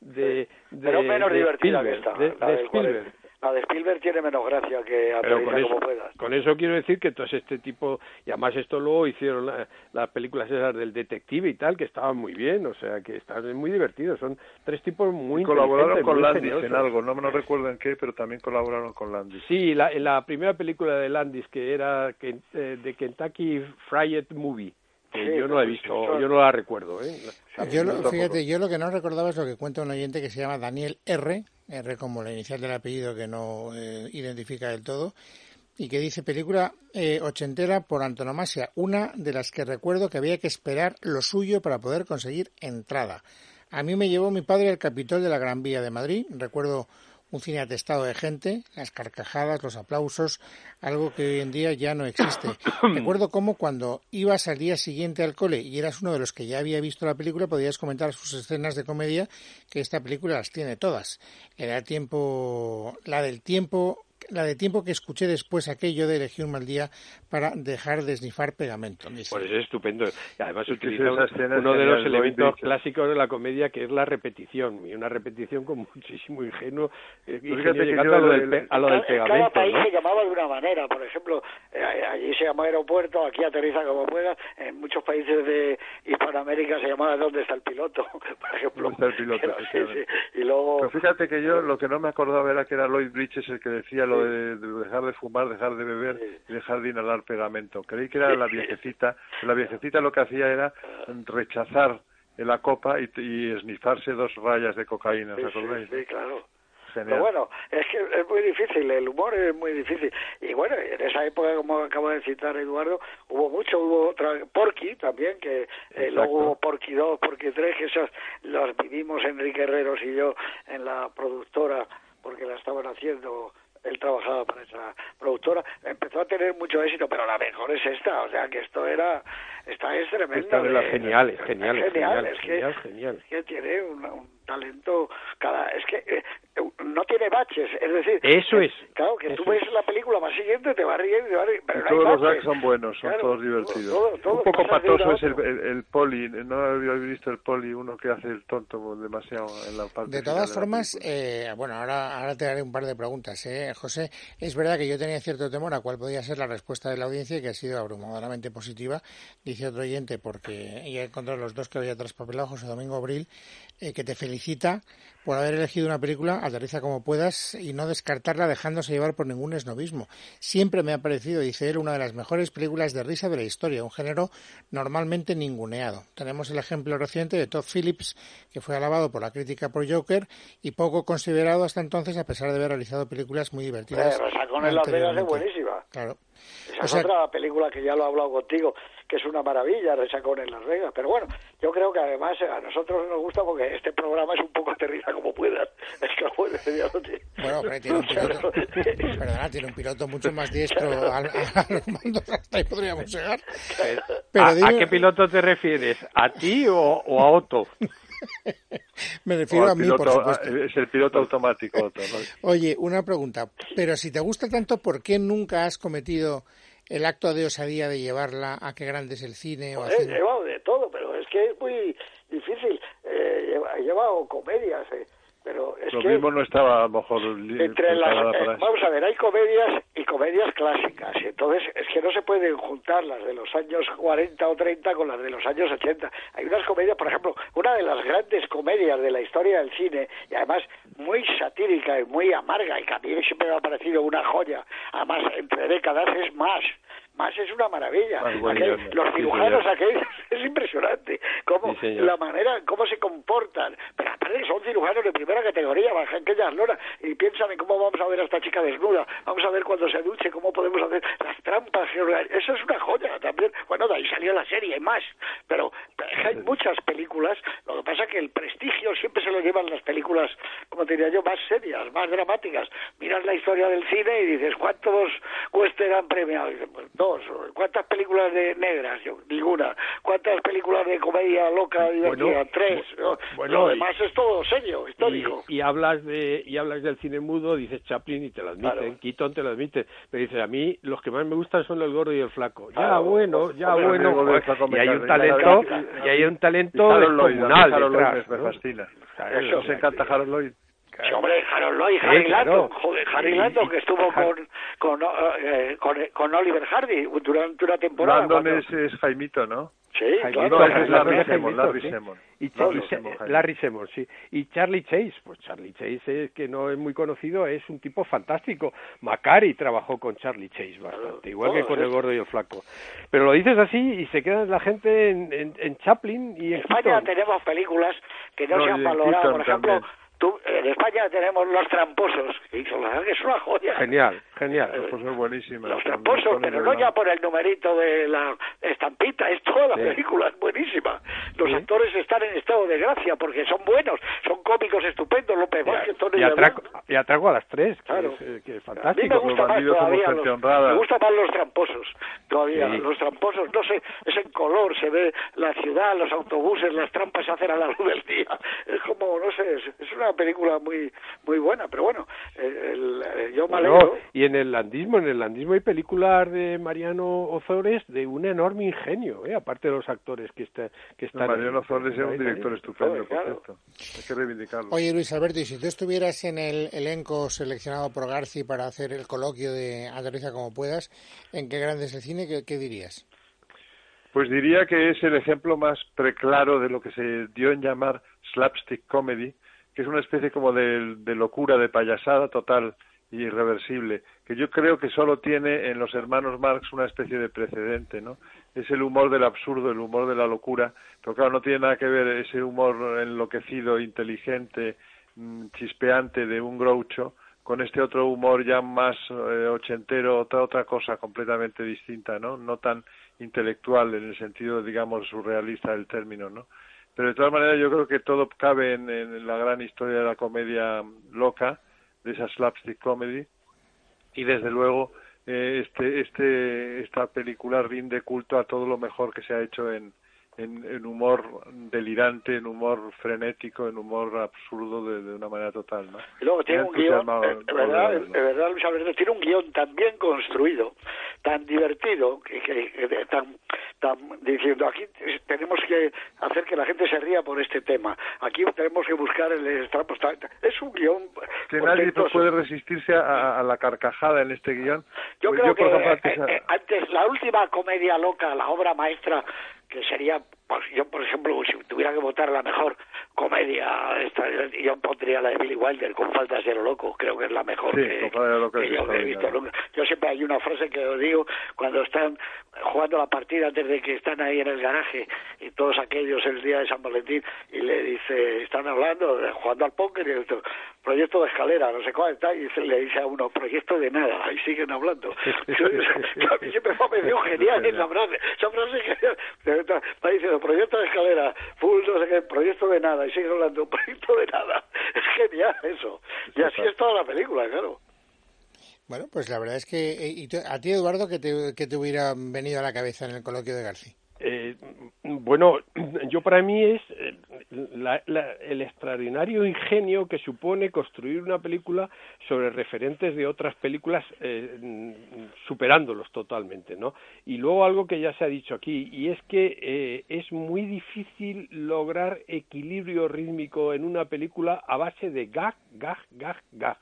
pero menos divertida que esta, de Spielberg. La de Spielberg tiene menos gracia que Aterriza como puedas. Con eso quiero decir que todo este tipo, y además esto luego hicieron las películas esas del detective y tal, que estaban muy bien, o sea, que estaban muy divertidos. Son tres tipos muy colaboraron con Landis en algo, no me recuerdo en qué, pero también colaboraron con Landis. Sí, la primera película de Landis, que era de Kentucky Fried Movie, que yo no la he visto, yo no la recuerdo. Yo lo que no recordaba es lo que cuenta un oyente que se llama Daniel R como la inicial del apellido que no identifica del todo, y que dice película ochentera por antonomasia, una de las que recuerdo que había que esperar lo suyo para poder conseguir entrada. A mí me llevó mi padre al Capitol de la Gran Vía de Madrid, recuerdo un cine atestado de gente, las carcajadas, los aplausos, algo que hoy en día ya no existe. Recuerdo cómo cuando ibas al día siguiente al cole y eras uno de los que ya había visto la película, podías comentar sus escenas de comedia, que esta película las tiene todas. La de tiempo que escuché después aquello de elegir un mal día para dejar de snifar pegamento. Pues es estupendo. Y además utiliza uno de los elementos clásicos de la comedia, que es la repetición, y una repetición con muchísimo ingenuo, llegando a lo del pegamento. Cada país se llamaba de una manera. Por ejemplo, allí se llama aeropuerto, aquí Aterriza como puedas. En muchos países de Hispanoamérica se llamaba ¿Dónde está el piloto? Por ejemplo. ¿Dónde está el piloto? Sí. Y luego... Pero fíjate que yo lo que no me acordaba era que era Lloyd Bridges el que decía lo de dejar de fumar, dejar de beber y dejar de inhalar pegamento. Creí que era la viejecita. La viejecita lo que hacía era rechazar la copa y esnifarse 2 rayas de cocaína, ¿os acordáis? Sí, claro. Genial. Pero bueno, es que es muy difícil, el humor es muy difícil. Y bueno, en esa época, como acaba de citar Eduardo, hubo Porky también, que luego hubo Porky 2, Porky 3, que esos los vivimos Enrique Herreros y yo en la productora, porque la estaban haciendo. Él trabajaba para esa productora, empezó a tener mucho éxito, pero la mejor es esta, o sea que esta es tremenda. Esta es genial. Es que tiene un talento, es que no tiene baches, es decir... Eso es. Claro, que tú ves la película más siguiente, te va riendo, pero no todos hay los baches. gags son buenos, son todos divertidos. Todo un poco patoso es el poli, no había visto el poli, uno que hace el tonto demasiado en la parte. De todas formas, bueno, ahora te haré un par de preguntas, José. Es verdad que yo tenía cierto temor a cuál podía ser la respuesta de la audiencia, y que ha sido abrumadoramente positiva, dice otro oyente, porque ya he encontrado los dos que había traspapelado, José Domingo Abril, que te felicita por haber elegido una película, Aterriza como puedas, y no descartarla dejándose llevar por ningún esnovismo. Siempre me ha parecido, dice él, una de las mejores películas de risa de la historia, un género normalmente ninguneado. Tenemos el ejemplo reciente de Todd Phillips, que fue alabado por la crítica por Joker y poco considerado hasta entonces, a pesar de haber realizado películas muy divertidas. Resacón en Las Vegas es buenísima. Claro. Esa es otra película que ya lo he hablado contigo, que es una maravilla, Resacón en Las Vegas. Pero bueno, yo creo que además a nosotros nos gusta porque este programa es un poco Aterriza como puedas. Es que bueno, hombre, tiene un piloto, perdona, tiene un piloto mucho más diestro a los mandos, hasta ahí podríamos llegar. Pero ¿A qué piloto te refieres? ¿A ti o a Otto? Me refiero a mí, por supuesto. Es el piloto automático, Otto, ¿no? Oye, una pregunta, pero si te gusta tanto, ¿por qué nunca has cometido el acto de osadía de llevarla a Qué grande es el cine? He llevado de todo, pero es que es muy difícil. He llevado comedias, pero es lo que... mismo no estaba a lo mejor vamos a ver, hay comedias y comedias clásicas, y entonces es que no se pueden juntar las de los años 40 o 30 con las de los años 80. Hay unas comedias, por ejemplo, una de las grandes comedias de la historia del cine, y además muy satírica y muy amarga, y que a mí siempre me ha parecido una joya, además entre décadas, es Más es una maravilla. Los cirujanos aquellos, es impresionante cómo la manera, cómo se comportan. Pero aparte son cirujanos de primera categoría, bajan aquellas loras y piensan en cómo vamos a ver a esta chica desnuda, vamos a ver cuando se duche, cómo podemos hacer las trampas. Eso es una joya también. Bueno, de ahí salió la serie y más. Pero hay muchas películas. Lo que pasa es que el prestigio siempre se lo llevan las películas, como te diría yo, más serias, más dramáticas. Miras la historia del cine y dices, ¿cuántos western han premiado? Y dices, pues, ¿cuántas películas de negras? Ninguna. ¿Cuántas películas de comedia loca divertida? 3. Lo demás es todo serio, histórico. Y hablas del cine mudo, dices Chaplin y te lo admiten, claro. Keaton te lo admite, pero dices, a mí los que más me gustan son el gordo y el flaco. Claro. Y hay un talento descomunal detrás, me fascina. Eso nos encanta Harold Lloyd. Sí, hombre, Harold Lloyd, Harry Landon, Harry Landon, que estuvo con Oliver Hardy durante una temporada. Landon es Jaimito, ¿no? Sí, claro. Es Larry Semmon. Larry Semmon, sí. Y Charlie Chase, pues Charlie Chase, que no es muy conocido, es un tipo fantástico. Macari trabajó con Charlie Chase bastante, igual que con el gordo y el flaco. Pero lo dices así y se queda la gente en Chaplin y en España Keaton. Tenemos películas que no se han valorado, por ejemplo... También. En España tenemos Los Tramposos, y es una joya. Genial. Los Tramposos buenísimas. Los Tramposos, pero no ya por el numerito de la estampita, es toda la película, es buenísima. Los actores están en estado de gracia porque son buenos, son cómicos estupendos, López Vázquez, Tony y atraco a las 3, claro. Que es fantástico. A mí me gusta más todavía, me gusta más Los Tramposos, todavía. Sí. Los Tramposos, no sé, es en color, se ve la ciudad, los autobuses, las trampas se hacen a la luz del día. Es como, no sé, es una película muy muy buena, pero bueno, yo me alegro. Y en el landismo hay películas de Mariano Ozores de un enorme ingenio, aparte de los actores que están. Mariano Ozores es un director estupendo, por cierto. Hay que reivindicarlo. Oye, Luis Alberto, y si tú estuvieras en el elenco seleccionado por Garci para hacer el coloquio de Aterriza como puedas, ¿en qué grande es el cine? ¿Qué dirías? Pues diría que es el ejemplo más preclaro de lo que se dio en llamar slapstick comedy, que es una especie como de locura, de payasada total y irreversible, que yo creo que solo tiene en los hermanos Marx una especie de precedente, ¿no? Es el humor del absurdo, el humor de la locura, pero claro, no tiene nada que ver ese humor enloquecido, inteligente, chispeante de un Groucho, con este otro humor ya más ochentero, otra cosa completamente distinta, ¿no? No tan intelectual en el sentido, digamos, surrealista del término, ¿no? Pero de todas maneras yo creo que todo cabe en la gran historia de la comedia loca, de esa slapstick comedy, y desde luego esta película rinde culto a todo lo mejor que se ha hecho en humor delirante, en humor frenético, en humor absurdo de una manera total, ¿no? Y luego tiene un guión, verdad, Luis Alberto, tiene un guión tan bien construido, tan divertido, tan diciendo, aquí tenemos que hacer que la gente se ría por este tema, aquí tenemos que buscar el estrapo, es un guión que nadie puede resistirse a la carcajada en este guión. Yo creo que antes, la última comedia loca, la obra maestra, que sería, pues, yo por ejemplo, si tuviera que votar la mejor comedia, yo pondría la de Billy Wilder, Con falta de ser loco, creo que es la mejor que yo he visto nunca. Yo siempre hay una frase que os digo cuando están jugando la partida, antes de que están ahí en el garaje y todos aquellos el día de San Valentín, y le dice, están hablando, jugando al póker, y el otro, proyecto de escalera, no sé cuál está, y le dice a uno, proyecto de nada, y siguen hablando. A mí siempre me ha parecido genial esa frase genial. Está diciendo, proyecto de escalera, full, no sé qué, proyecto de nada, y siguen hablando, proyecto de nada. Es genial eso. Y así es toda la película, claro. Bueno, pues la verdad es que... ¿A ti, Eduardo, qué te hubiera venido a la cabeza en el coloquio de Garci? Bueno, yo para mí es el extraordinario ingenio que supone construir una película sobre referentes de otras películas, superándolos totalmente, ¿no? Y luego algo que ya se ha dicho aquí, y es que es muy difícil lograr equilibrio rítmico en una película a base de gag.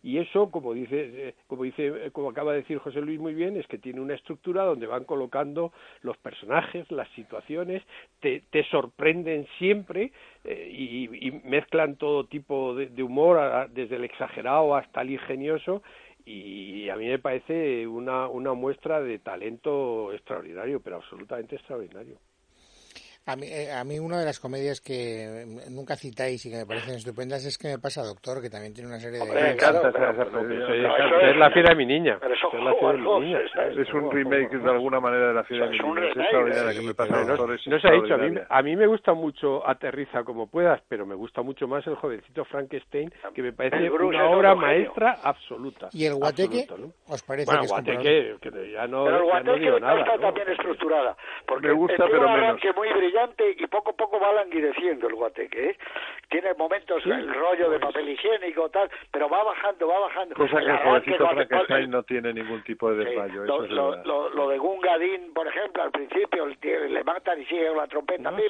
y eso, como acaba de decir José Luis muy bien, es que tiene una estructura donde van colocando los personajes, las situaciones, te sorprenden siempre, y mezclan todo tipo de humor, desde el exagerado hasta el ingenioso, y a mí me parece una muestra de talento extraordinario, pero absolutamente extraordinario. A mí una de las comedias que nunca citáis y que me parecen estupendas es Que me pasa, doctor, que también tiene una serie de... Me encanta esa película. Es La fiera de mi niña. Es un remake de alguna manera de La fiera de mi niña. Es extraordinaria, Que me pasa, doctor. No se ha dicho, a mí me gusta mucho Aterriza como puedas, pero me gusta mucho más El jovencito Frankenstein, que me parece una obra maestra absoluta. ¿Y El Guateque? ¿No? ¿Os parece? Bueno, que es Guateque, que ya no, pero El Guateque no digo nada, está ¿no? también estructurada, porque me gusta, tiene pero un menos. arranque muy brillante y poco a poco va languideciendo el Guateque, ¿eh? Tiene momentos, el rollo de papel higiénico, tal, pero va bajando. Cosa que el jovencito Frankenstein no tiene ningún tipo de desmayo. Lo de Gungadin, por ejemplo, al principio le matan y sigue la trompeta, a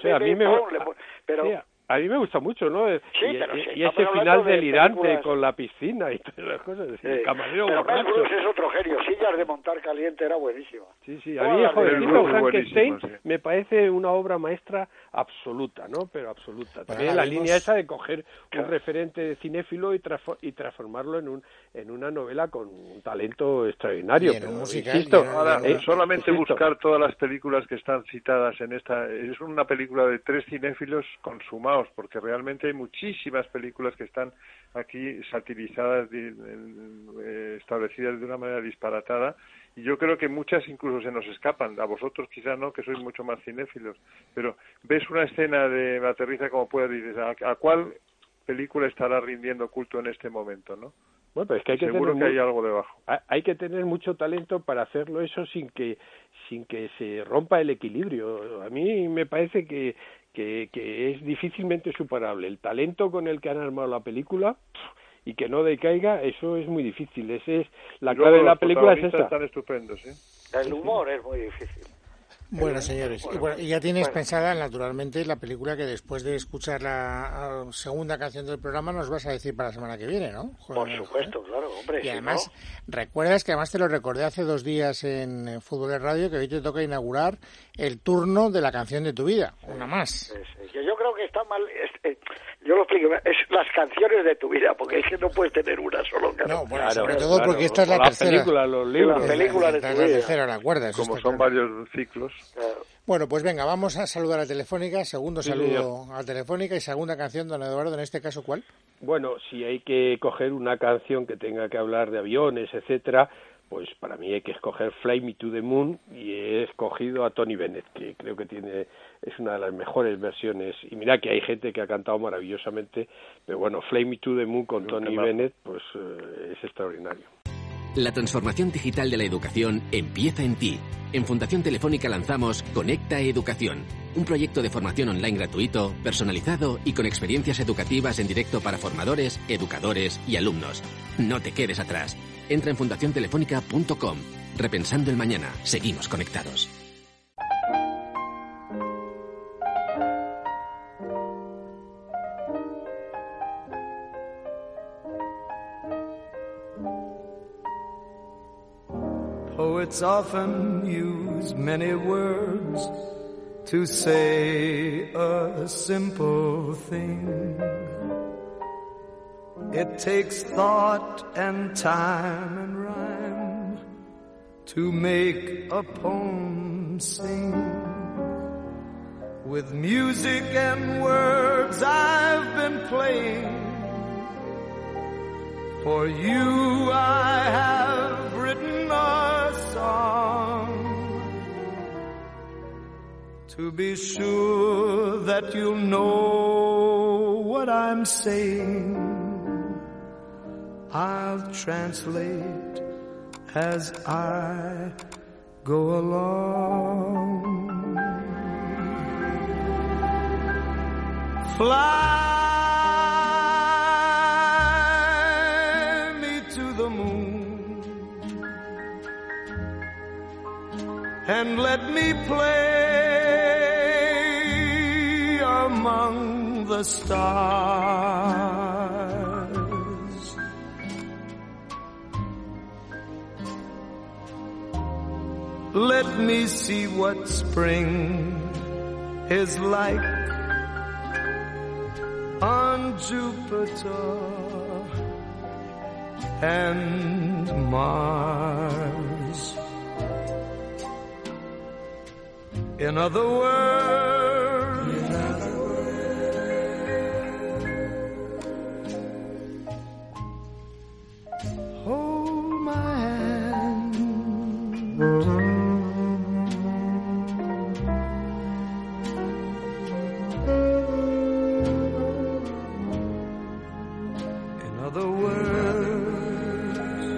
mí me gusta mucho, ¿no? Y ese final delirante con la piscina y todas las cosas. El camarero pero borracho. Mel Brooks es otro genio. Sillas de montar caliente era buenísima. Sí. A mí el jovencito Frankenstein me parece una obra maestra absoluta, ¿no? Pero absoluta. También la línea esa de coger un referente cinéfilo y transformarlo en una novela con un talento extraordinario. Pero, musical, solamente buscar todas las películas que están citadas en esta... Es una película de 3 cinéfilos consumados, porque realmente hay muchísimas películas que están aquí satirizadas, establecidas de una manera disparatada, y yo creo que muchas incluso se nos escapan. A vosotros quizás no, que sois mucho más cinéfilos, pero ves una escena de Aterriza como puedas y dices, ¿a cuál película estará rindiendo culto en este momento, no? Bueno, pero es que seguro que hay algo debajo. Hay que tener mucho talento para hacerlo eso sin que se rompa el equilibrio. A mí me parece que es difícilmente superable. El talento con el que han armado la película y que no decaiga, eso es muy difícil. Esa es la clave de la película, es esa. Están estupendos, ¿eh? El humor es muy difícil. Bueno, señores, y ya tienes pensada, naturalmente, la película que después de escuchar la segunda canción del programa nos vas a decir para la semana que viene, ¿no? Por supuesto, claro, hombre. Y además, recuerdas que además te lo recordé hace 2 días en Fútbol de Radio, que hoy te toca inaugurar el turno de la canción de tu vida, una más. Sí. Yo creo que está mal, yo lo explico, es las canciones de tu vida, porque es que no puedes tener una solo. No, bueno, sobre todo porque esta es la tercera. Película, los libros. Las películas de tu vida. La tercera, ¿la acuerdas? Como son varios ciclos. Claro. Bueno, pues venga, vamos a saludar a Telefónica, segundo saludo a Telefónica y segunda canción, don Eduardo, en este caso, ¿cuál? Bueno, si hay que coger una canción que tenga que hablar de aviones, etcétera, pues para mí hay que escoger Fly Me to the Moon, y he escogido a Tony Bennett, que creo que es una de las mejores versiones, y mira que hay gente que ha cantado maravillosamente, pero bueno, Fly Me to the Moon con Tony Bennett, pues es extraordinario. La transformación digital de la educación empieza en ti. En Fundación Telefónica lanzamos Conecta Educación, un proyecto de formación online gratuito, personalizado y con experiencias educativas en directo para formadores, educadores y alumnos. No te quedes atrás. Entra en fundaciontelefónica.com. Repensando el mañana. Seguimos conectados. Poets often use many words to say a simple thing. It takes thought and time and rhyme to make a poem sing. With music and words I've been playing. For you I have written a song, to be sure that you'll know what I'm saying. I'll translate as I go along. Fly and let me play among the stars. Let me see what spring is like on Jupiter and Mars. In other words, hold my hand. In other words,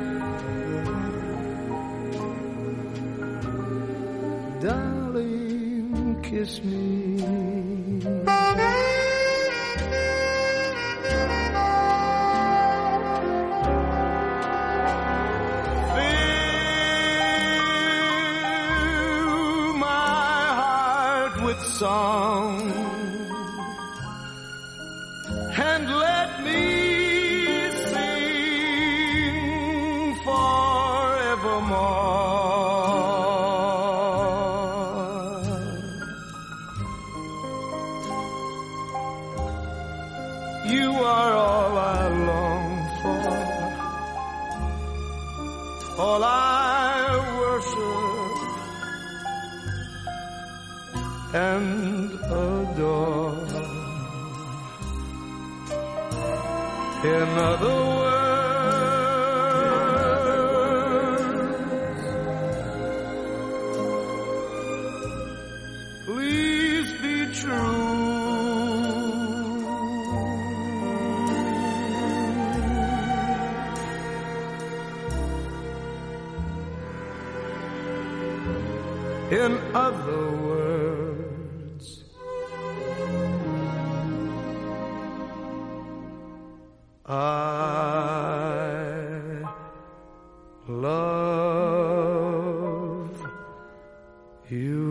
darling, kiss me. Fill my heart with song and let me sing forevermore. You are all I long for, all I worship and adore. In other words, please be true. In other words, I love you.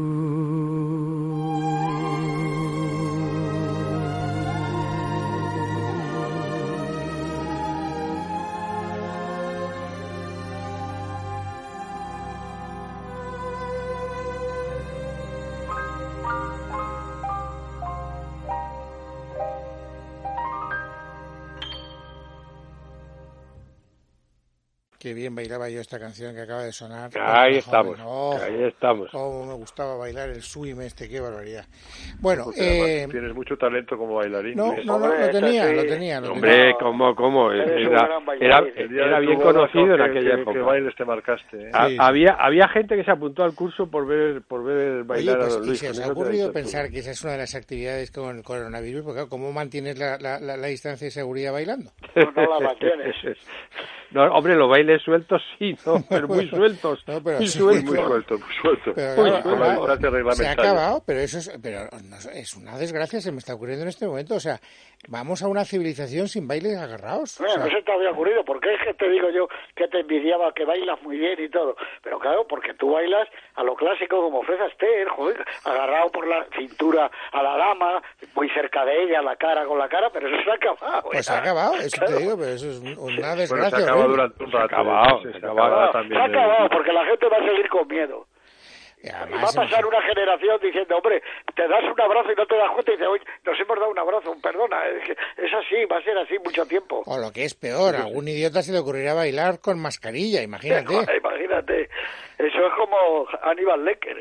Qué bien bailaba yo esta canción que acaba de sonar. Ahí estamos, Oh, ahí estamos. cómo me gustaba bailar el swing este, qué barbaridad. Bueno, Tienes mucho talento como bailarín. no, Luis. lo tenía. Hombre, ¿cómo? Era bien conocido en aquella época. ¿Qué bailes te marcaste? Sí. Había gente que se apuntó al curso por ver bailar Oye, pues, a Don Luis. ¿y se os con ha eso te ocurrido dices tú. pensar que esa es una de las actividades con el coronavirus? Porque claro, ¿cómo mantienes la distancia de seguridad bailando? No la mantienes. No, hombre, los bailes sueltos sí, no, pero muy sueltos. No, pero muy sí, sueltos. Muy suelto. Pero, Con claro, la ahora distancia se ha reglamentaria. acabado, pero es una desgracia, se me está ocurriendo en este momento. O sea, vamos a una civilización sin bailes agarrados. O Mira, sea, no se te había ocurrido, porque es que te digo yo que te envidiaba que bailas muy bien y todo. Pero claro, porque tú bailas a lo clásico como Fred Astaire, joder, agarrado por la cintura a la dama, muy cerca de ella, la cara con la cara, pero eso se ha acabado. pues se ha acabado, eso te digo, pero eso es una Bueno, desgracia. se acaba horrible. durante un rato. Se ha acabado también. Se ha acabado, porque la gente va a seguir con miedo. Y Va a además, pasar una generación diciendo, hombre, te das un abrazo y no te das cuenta y dices, oye, nos hemos dado un abrazo, perdona, es así, va a ser así mucho tiempo. o lo que es peor, a algún idiota se le ocurrirá bailar con mascarilla, imagínate. Imagínate, eso es como Aníbal Lecter.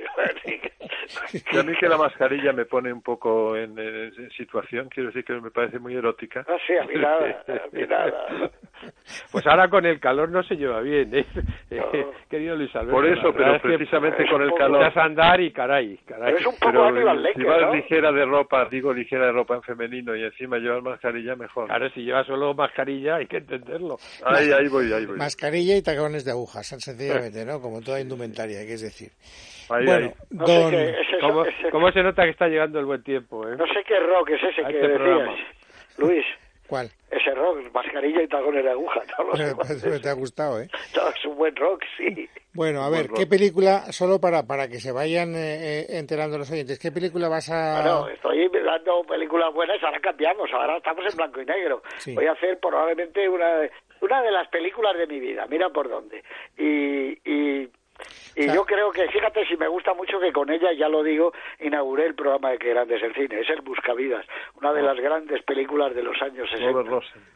Y a mí que la mascarilla me pone un poco en situación, quiero decir que me parece muy erótica. Ah, sí, a mí nada. Pues ahora con el calor no se lleva bien, ¿eh? Querido Luis Alberto. Por eso, la verdad pero es que precisamente con el poco- calor. echas a andar y caray. Pero es un poco Pero Aníbal si Lecter, vas ¿no? ligera de ropa en femenino y encima llevas mascarilla, mejor. Claro, si llevas solo mascarilla hay que entenderlo. Ahí voy. Mascarilla y tacones de agujas, sencillamente, ¿no? Como toda indumentaria, que es decir. Ahí. Bueno, No sé don... qué es eso, ¿Cómo se nota que está llegando el buen tiempo, eh? no sé qué rock es ese A que este decías, programa. Luis. ¿Cuál? Ese rock, mascarilla y tacones de aguja, no lo sé. Pero te ha gustado, ¿eh? No, es un buen rock, sí. Bueno, a ver, ¿qué película, solo para que se vayan enterando los oyentes, qué película vas a...? Bueno, estoy dando películas buenas, ahora cambiamos, ahora estamos en blanco y negro. Sí. Voy a hacer probablemente una de las películas de mi vida, mira por dónde. Y Y yo creo que, fíjate, si me gusta mucho que con ella, ya lo digo, inauguré el programa de Qué grande es el cine. Es El Buscavidas, una de las grandes películas de los años 60.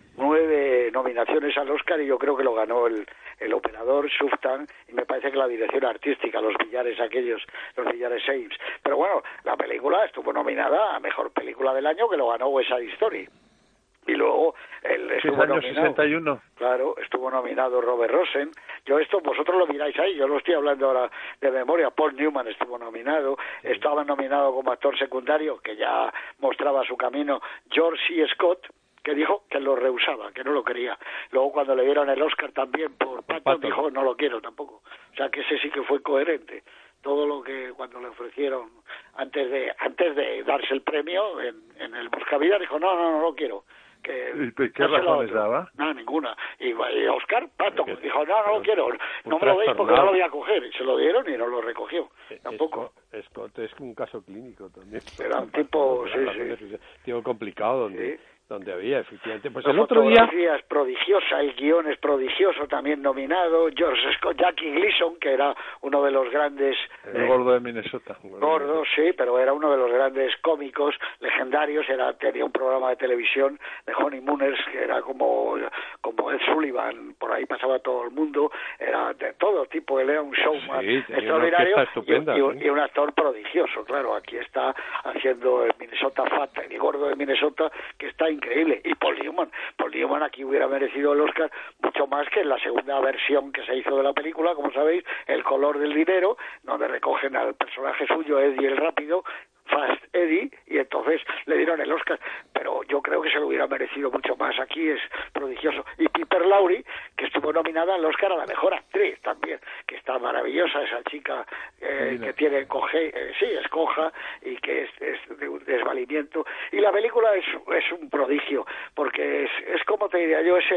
9 nominaciones al Oscar y yo creo que lo ganó el operador Suftan, y me parece que la dirección artística, los billares aquellos, los billares Saves. Pero bueno, la película estuvo nominada a Mejor Película del Año, que lo ganó West Side Story. Y luego estuvo año nominado, 61. Claro, estuvo nominado Robert Rosen. Yo esto, vosotros lo miráis ahí, yo lo estoy hablando ahora de memoria. Paul Newman estuvo nominado, estaba nominado como actor secundario, que ya mostraba su camino, George C. Scott, que dijo que lo rehusaba, que no lo quería. Luego cuando le dieron el Oscar también por Patton, dijo no lo quiero tampoco. O sea que ese sí que fue coherente. Todo lo que cuando le ofrecieron antes de darse el premio en el Buscavidas, dijo no lo quiero. ¿Y qué razones daba? No, ninguna. Y Oscar Patton dijo, no lo quiero, no me lo deis porque no lo voy a coger. Y se lo dieron y no lo recogió. Tampoco. Scott es un caso clínico también. Era un tipo, tipo complicado donde había, efectivamente. Pues la el otro día... es prodigiosa, el guión es prodigioso, también nominado. George Scott, Jackie Gleason, que era uno de los grandes... El gordo de Minnesota. Gordo, sí, pero era uno de los grandes cómicos legendarios. Tenía un programa de televisión de Honeymooners, que era como Ed Sullivan, por ahí pasaba todo el mundo. Era de todo tipo, él era un showman extraordinario y un actor prodigioso, claro. Aquí está haciendo el Minnesota Fat, el gordo de Minnesota, que está increíble. Y Paul Newman aquí hubiera merecido el Oscar mucho más que en la segunda versión que se hizo de la película, como sabéis, El color del dinero, donde recogen al personaje suyo, Eddie el Rápido, Fast Eddie, y entonces le dieron el Oscar, pero yo creo que se lo hubiera merecido mucho más. Aquí es prodigioso. Y Piper Laurie, que estuvo nominada al Oscar a la mejor actriz también, que está maravillosa, esa chica que tiene es coja y que es de un desvalimiento. Y la película es un prodigio, porque es como te diría yo, es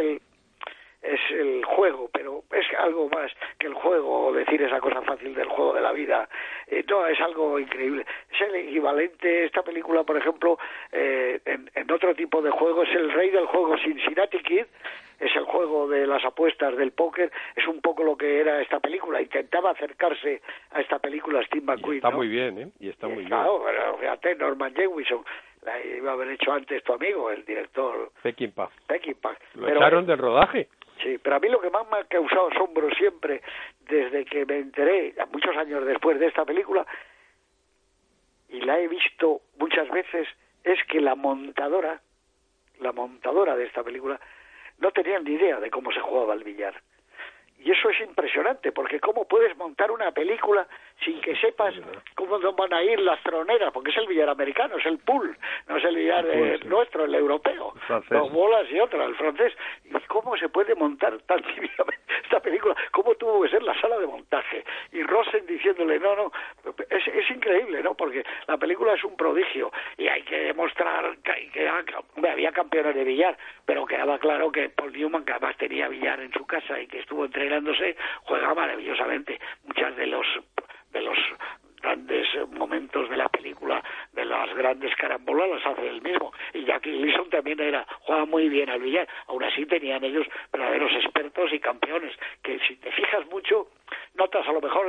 el juego, pero es algo más que el juego, o decir esa cosa fácil del juego de la vida. No, es algo increíble. Es el equivalente, esta película, por ejemplo, en otro tipo de juego, es el rey del juego Cincinnati Kid, es el juego de las apuestas, del póker, es un poco lo que era esta película. Intentaba acercarse a esta película Steve McQueen. Está muy bien, Y está muy bien. Claro, pero fíjate, Norman Jewison, la iba a haber hecho antes tu amigo, el director Peckinpah. Lo echaron del rodaje. Sí, pero a mí lo que más me ha causado asombro siempre, desde que me enteré, muchos años después de esta película, y la he visto muchas veces, es que la montadora de esta película no tenía ni idea de cómo se jugaba al billar. Y eso es impresionante, porque ¿cómo puedes montar una película sin que sepas cómo van a ir las troneras? Porque es el billar americano, es el pool, no es el billar nuestro, el europeo. Dos bolas y otra, el francés. ¿Y cómo se puede montar tan tibiamente esta película? ¿Cómo tuvo que ser la sala de montaje? Y Rosen diciéndole, no, es increíble, ¿no? Porque la película es un prodigio y hay que demostrar que había campeones de billar, pero quedaba claro que Paul Newman, que además tenía billar en su casa y que estuvo entrenándose, juega maravillosamente. Muchas de los grandes momentos de la película, de las grandes carambolas, las hace él mismo. Y Jackie Gleason también juega muy bien al billar. Aún así tenían ellos verdaderos expertos y campeones, que si te fijas mucho, notas a lo mejor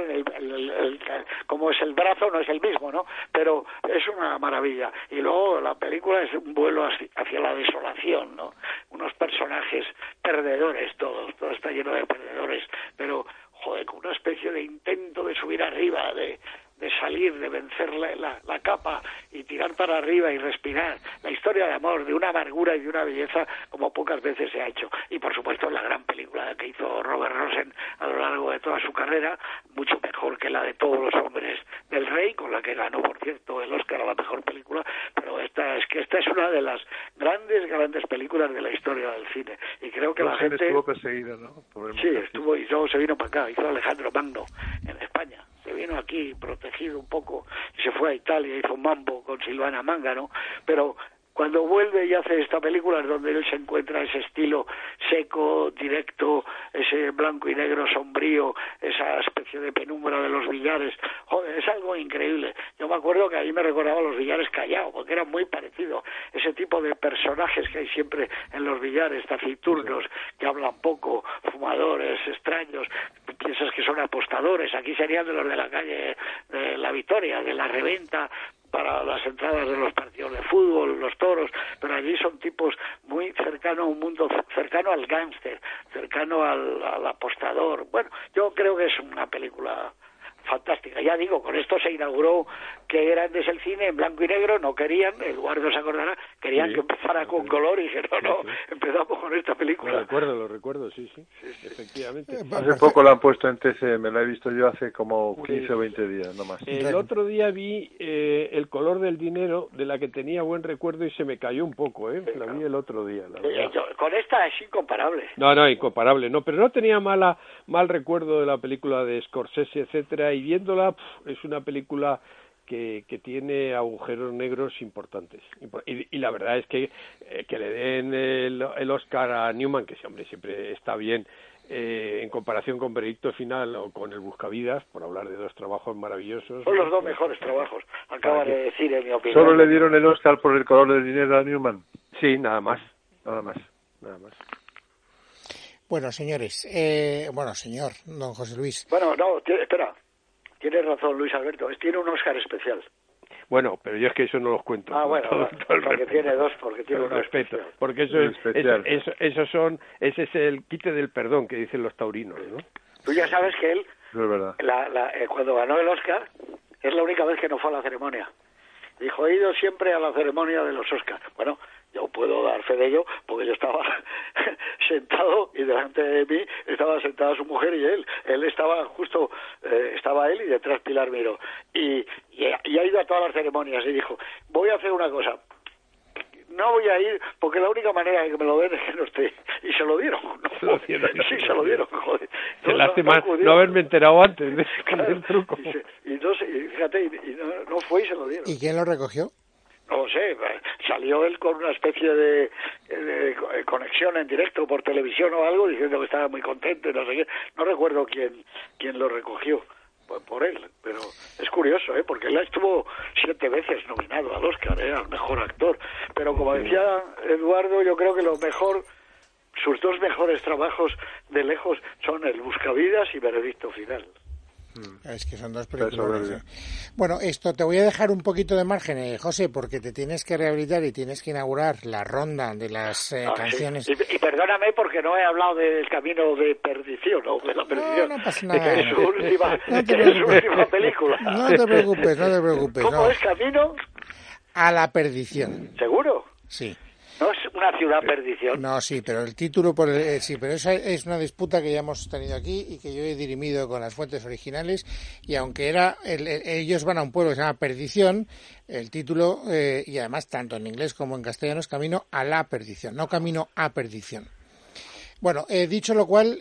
como es el brazo, no es el mismo, ¿no? Pero es una maravilla. Y luego la película es un vuelo hacia la desolación, ¿no? Unos personajes perdedores, todo está lleno de perdedores, pero joder, con una especie de intento de subir arriba, de salir, de vencer la capa y tirar para arriba y respirar. La historia de amor, de una amargura y de una belleza como pocas veces se ha hecho. Y por supuesto la gran película que hizo Robert Rosen a lo largo de toda su carrera, mucho mejor que la de Todos los hombres del rey, con la que ganó, por cierto, el Oscar a la mejor película, pero esta es una de las grandes películas de la historia del cine. Y creo que la gente estuvo perseguido, ¿no? Sí, estuvo, y luego se vino para acá, hizo Alejandro Magno en España. Se vino aquí protegido un poco y se fue a Italia, hizo un Mambo con Silvana Mangano, pero cuando vuelve y hace esta película es donde él se encuentra ese estilo seco, directo, ese blanco y negro sombrío, esa especie de penumbra de los billares. Joder, es algo increíble. Yo me acuerdo que a mí me recordaba los billares Callao, porque era muy parecido. Ese tipo de personajes que hay siempre en los billares, taciturnos, que hablan poco, fumadores, extraños, piensas que son apostadores, aquí serían de los de la calle de La Victoria, de la reventa para las entradas de los partidos de fútbol, los toros, pero allí son tipos muy cercanos a un mundo cercano al gángster, cercano al apostador. Bueno, yo creo que es una película fantástica. Ya digo, con esto se inauguró que era antes el cine en blanco y negro, no querían, Eduardo se acordará, querían que empezara con color y dijeron, no, empezamos con esta película. Lo recuerdo, sí, efectivamente. Hace poco la han puesto en TCM, la he visto yo hace como 15 o 20 días, no más. El otro día vi El color del dinero, de la que tenía buen recuerdo y se me cayó un poco, la vi el otro día, la verdad. Con esta es incomparable. No, incomparable, no, pero no tenía mal recuerdo de la película de Scorsese, etcétera, y viéndola, es una película que tiene agujeros negros importantes. Y la verdad es que le den el Oscar a Newman, que siempre está bien, en comparación con Veredicto Final o con El Buscavidas, por hablar de dos trabajos maravillosos. Son los dos mejores trabajos, acaba de decir, en mi opinión. ¿Solo le dieron el Oscar por El color del dinero a Newman? Sí, nada más. Bueno, señores, señor don José Luis. Bueno, no, espera, tienes razón, Luis Alberto, tiene un Óscar especial. Bueno, pero yo es que eso no los cuento. Porque tiene dos, porque tiene un respeto. especial. Porque ese es el quite del perdón que dicen los taurinos, ¿no? Tú ya sabes que él, no es verdad. Cuando ganó el Óscar, es la única vez que no fue a la ceremonia. Dijo, he ido siempre a la ceremonia de los Óscar. Bueno, yo puedo dar fe de ello, porque yo estaba sentado y delante de mí estaba sentada su mujer y él. Él estaba justo, estaba él y detrás Pilar Miró. Y ha ido a todas las ceremonias y dijo, voy a hacer una cosa. No voy a ir porque la única manera de que me lo den es que no esté. Y se lo dieron. Sí, se lo dieron, joder. Qué lástima no haberme enterado antes del truco. Y fíjate, no fue y se lo dieron. ¿Y quién lo recogió? No sé, salió él con una especie de conexión en directo por televisión o algo, diciendo que estaba muy contento y no sé qué. No recuerdo quién lo recogió por él, pero es curioso, porque él estuvo 7 veces nominado al Oscar, al mejor actor. Pero como decía Eduardo, yo creo que sus dos mejores trabajos de lejos son El Buscavidas y Veredicto Final. Es que son dos películas. Bueno, esto te voy a dejar un poquito de margen, José, porque te tienes que rehabilitar y tienes que inaugurar la ronda de las canciones. Sí. Y perdóname porque no he hablado del Camino de Perdición o de la Perdición. No pasa nada. Que es su última película. No te preocupes. ¿Cómo es Camino? A la perdición. ¿Seguro? Sí. No es una ciudad perdición. No, sí, pero el título, sí, pero esa es una disputa que ya hemos tenido aquí y que yo he dirimido con las fuentes originales, y aunque ellos van a un pueblo que se llama Perdición, el título, y además tanto en inglés como en castellano, es Camino a la Perdición, no Camino a Perdición. Bueno, dicho lo cual,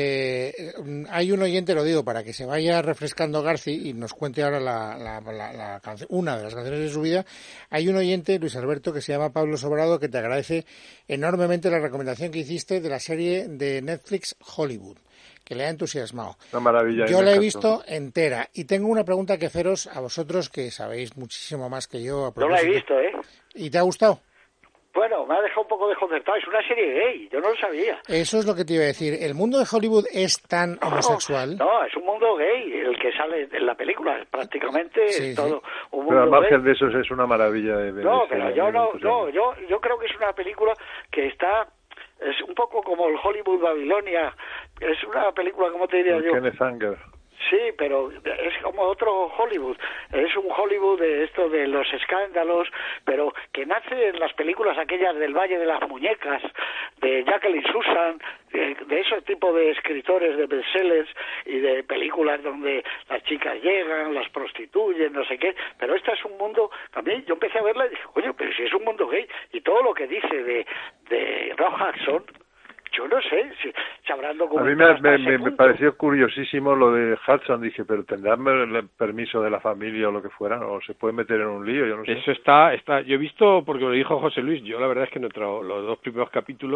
hay un oyente, lo digo, para que se vaya refrescando Garci y nos cuente ahora la canción, una de las canciones de su vida. Hay un oyente, Luis Alberto, que se llama Pablo Sobrado, que te agradece enormemente la recomendación que hiciste de la serie de Netflix Hollywood, que le ha entusiasmado. Una maravilla. Yo la he visto entera y tengo una pregunta que haceros a vosotros, que sabéis muchísimo más que yo. No la he visto, ¿Y te ha gustado? Bueno, me ha dejado un poco desconcertado. Es una serie gay, yo no lo sabía. Eso es lo que te iba a decir. ¿El mundo de Hollywood es tan homosexual? No, es un mundo gay, el que sale en la película. Prácticamente sí, todo un mundo pero al margen gay. de eso es una maravilla de No, pero yo creo que es una película que es un poco como el Hollywood Babilonia. Es una película, ¿cómo te diría yo? Kenneth Anger. Sí, pero es como otro Hollywood. Es un Hollywood de esto de los escándalos, pero que nace en las películas aquellas del Valle de las Muñecas, de Jacqueline Susan, de esos tipos de escritores de bestsellers y de películas donde las chicas llegan, las prostituyen, no sé qué. Pero este es un mundo, también yo empecé a verla y dije, oye, pero si es un mundo gay. Y todo lo que dice de Rob Hudson, yo no sé si habrán documentado. A mí me pareció curiosísimo lo de Hudson. Dije, pero ¿tendrán el permiso de la familia o lo que fuera? ¿O se puede meter en un lío? Yo no sé. Eso está. Yo he visto, porque lo dijo José Luis, yo la verdad es que no he entrado los 2 primeros capítulos,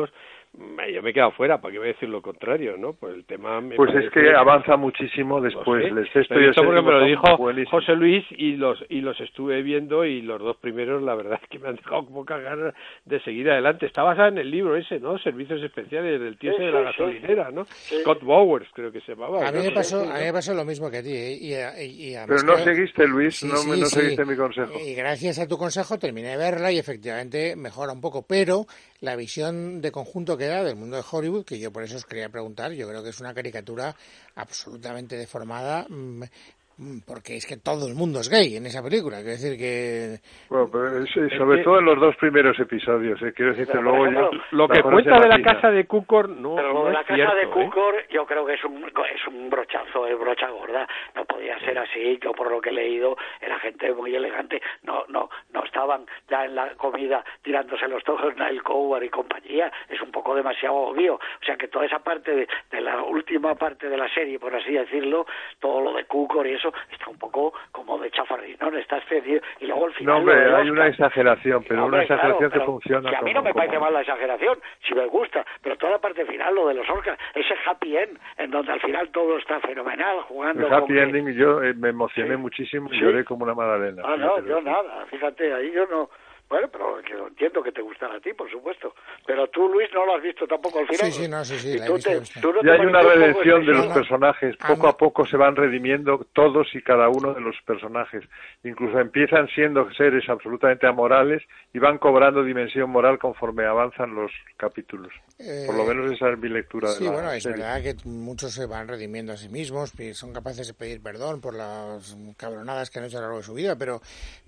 yo me he quedado fuera, ¿para qué voy a decir lo contrario, no? Pues el tema pues es que avanza muchísimo después. No sé. El sexto y el porque séptimo me lo dijo buenísimos. José Luis y los estuve viendo, y los dos primeros la verdad es que me han dejado como cagar de seguir adelante. Está basada en el libro ese, ¿no? Servicios Especiales del tío ese de la gasolinera, ¿no? Scott Bowers creo que se llamaba. A mí me pasó lo mismo que a ti, y pero no seguiste, Luis, sí, no seguiste mi consejo. Y gracias a tu consejo terminé de verla y efectivamente mejora un poco, pero la visión de conjunto que da del mundo de Hollywood, que yo por eso os quería preguntar, yo creo que es una caricatura absolutamente deformada, porque es que todo el mundo es gay en esa película, quiero decir que... Bueno, pero sobre todo en los dos primeros episodios, quiero decir que luego ya... Lo que cuenta de la casa de Cukor no pero lo de la es casa cierto, de Cukor yo creo que es un brochazo, es brocha gorda, no podía ser así. Yo por lo que he leído era gente muy elegante, no estaban ya en la comida tirándose los tojos Niall Coward y compañía, es un poco demasiado obvio, o sea que toda esa parte de la última parte de la serie, por así decirlo, todo lo de Cukor y eso está un poco como de chafarrinón, está excedido, y luego al final... No, hombre, hay una exageración, pero hombre, una exageración claro, que funciona. Que a mí no me parece mal la exageración, si me gusta, pero toda la parte final, lo de los Oscars, ese happy end, en donde al final todo está fenomenal, jugando... El happy ending, yo me emocioné muchísimo y lloré como una magdalena. No, yo nada, fíjate, ahí yo no... Bueno, pero que entiendo que te gustará a ti, por supuesto. Pero tú, Luis, no lo has visto tampoco al final. Sí, la he visto. Tú no y hay una redención de los especial. personajes. Poco a poco se van redimiendo todos y cada uno de los personajes. Incluso empiezan siendo seres absolutamente amorales y van cobrando dimensión moral conforme avanzan los capítulos. Por lo menos esa es mi lectura de la Sí, bueno, es serie. verdad que muchos se van redimiendo a sí mismos, son capaces de pedir perdón por las cabronadas que han hecho a lo largo de su vida, pero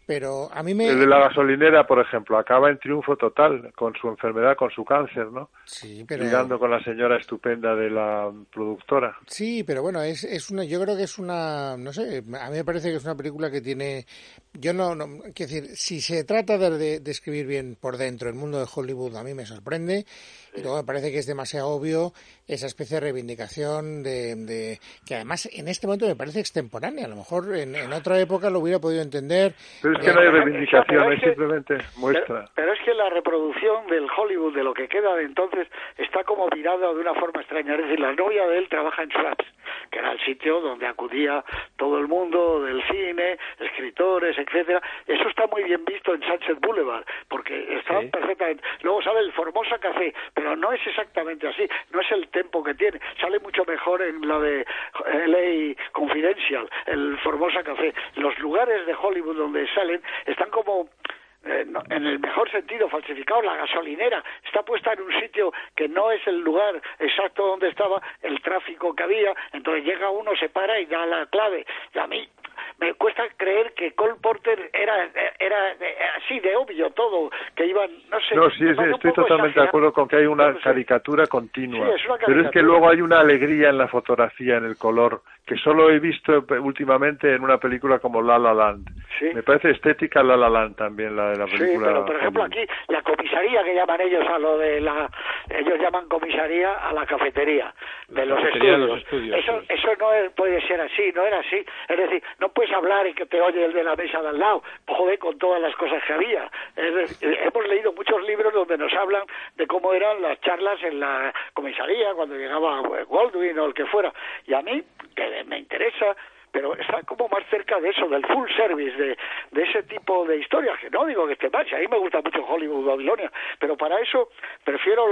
a mí me... El de la gasolinera, por ejemplo, acaba en triunfo total con su enfermedad, con su cáncer, ¿no? Sí, pero... Ligando con la señora estupenda de la productora. Sí, pero bueno, es una, yo creo que es una, no sé, a mí me parece que es una película que tiene, yo no quiero decir, si se trata de escribir bien por dentro el mundo de Hollywood, a mí me sorprende, y luego me parece que es demasiado obvio esa especie de reivindicación de que además en este momento me parece extemporánea, a lo mejor en otra época lo hubiera podido entender. Pero es que no hay reivindicación, es simplemente muestra. Pero es que la reproducción del Hollywood, de lo que queda de entonces, está como virada de una forma extraña. Es decir, la novia de él trabaja en Schraps, que era el sitio donde acudía todo el mundo del cine, escritores, etcétera. Eso está muy bien visto en Sunset Boulevard, porque estaban perfectamente. Luego sale el Formosa Café, pero no es exactamente así, no es el tempo que tiene. Sale mucho mejor en la de LA Confidential, el Formosa Café. Los lugares de Hollywood donde salen están como... en el mejor sentido, falsificados. La gasolinera está puesta en un sitio que no es el lugar exacto donde estaba el tráfico que había, entonces llega uno, se para y da la clave. Y a mí me cuesta creer que Cole Porter era así de obvio todo, que iban, no sé... No, sí, estoy totalmente de acuerdo con que hay una caricatura continua, sí, es una caricatura. Pero es que luego hay una alegría en la fotografía, en el color, que solo he visto últimamente en una película como La La Land. Sí. Me parece estética La La Land también, la de la película. Sí, pero por ejemplo aquí, la comisaría que llaman ellos a lo de ellos llaman comisaría a la cafetería de los estudios. Eso no puede ser así, no era así. Es decir, no puedes hablar y que te oye el de la mesa de al lado, joder, con todas las cosas que había. Hemos leído muchos libros donde nos hablan de cómo eran las charlas en la comisaría cuando llegaba Goldwyn o el que fuera. Y a mí, que me interesa, pero está como más cerca de eso, del full service, de ese tipo de historias, que no digo que esté mal, a mí me gusta mucho Hollywood, Babilonia, pero para eso prefiero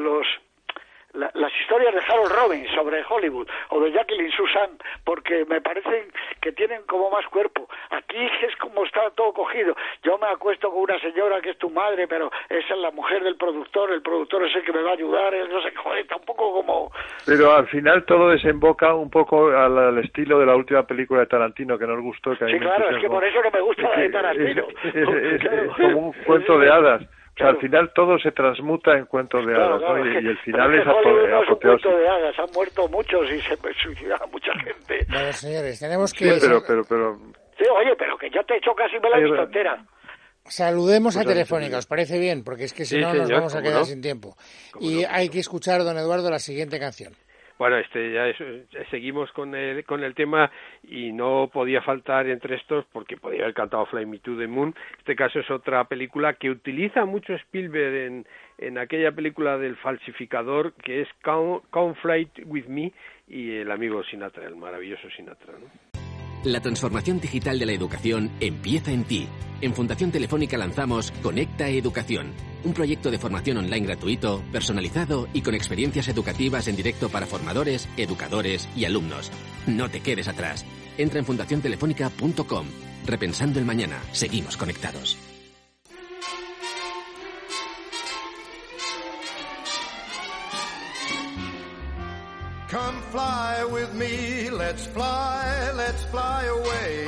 las historias de Harold Robbins sobre Hollywood o de Jacqueline Susan, porque me parecen que tienen como más cuerpo. Aquí es como está todo cogido. Yo me acuesto con una señora que es tu madre, pero esa es la mujer del productor, el productor es el que me va a ayudar, no sé, joder, está un poco como... Pero al final todo desemboca un poco al estilo de la última película de Tarantino, que nos gustó. Que sí, claro, es que por eso no me gusta la de Tarantino. Es como un cuento de hadas. O sea, al final todo se transmuta en cuentos de hadas, ¿no? Y el final es apoteósico. No es un cuento de hadas, han muerto muchos y se suicida mucha gente. Bueno, señores, tenemos que... Sí, pero... Sí, oye, pero que yo te he hecho casi me la he visto entera. Saludemos a Telefónica, ¿os parece bien? Porque es que si no nos vamos a quedar sin tiempo. Y hay que escuchar, don Eduardo, la siguiente canción. Bueno, seguimos con el tema y no podía faltar entre estos porque podía haber cantado Fly Me to the Moon. Este caso es otra película que utiliza mucho Spielberg en aquella película del falsificador que es Come Fly With Me y el amigo Sinatra, el maravilloso Sinatra, ¿no? La transformación digital de la educación empieza en ti. En Fundación Telefónica lanzamos Conecta Educación, un proyecto de formación online gratuito, personalizado y con experiencias educativas en directo para formadores, educadores y alumnos. No te quedes atrás. Entra en fundaciontelefónica.com. Repensando el mañana. Seguimos conectados. Come fly with me, let's fly away.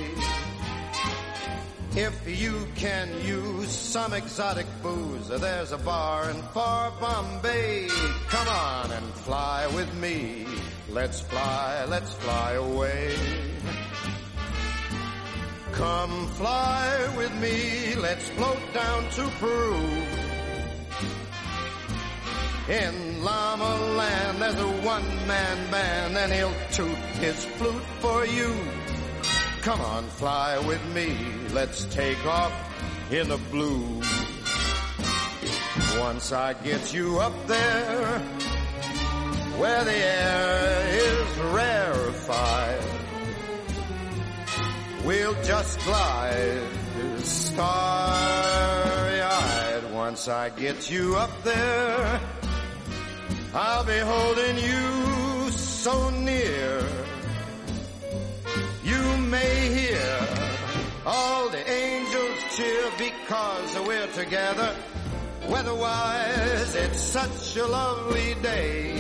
If you can use some exotic booze, there's a bar in far Bombay. Come on and fly with me, let's fly away. Come fly with me, let's float down to Peru. In Llama Land, there's a one-man band, and he'll toot his flute for you. Come on, fly with me, let's take off in the blue. Once I get you up there, where the air is rarefied, we'll just glide starry-eyed. Once I get you up there, I'll be holding you so near. You may hear all the angels cheer because we're together. Weather-wise, it's such a lovely day.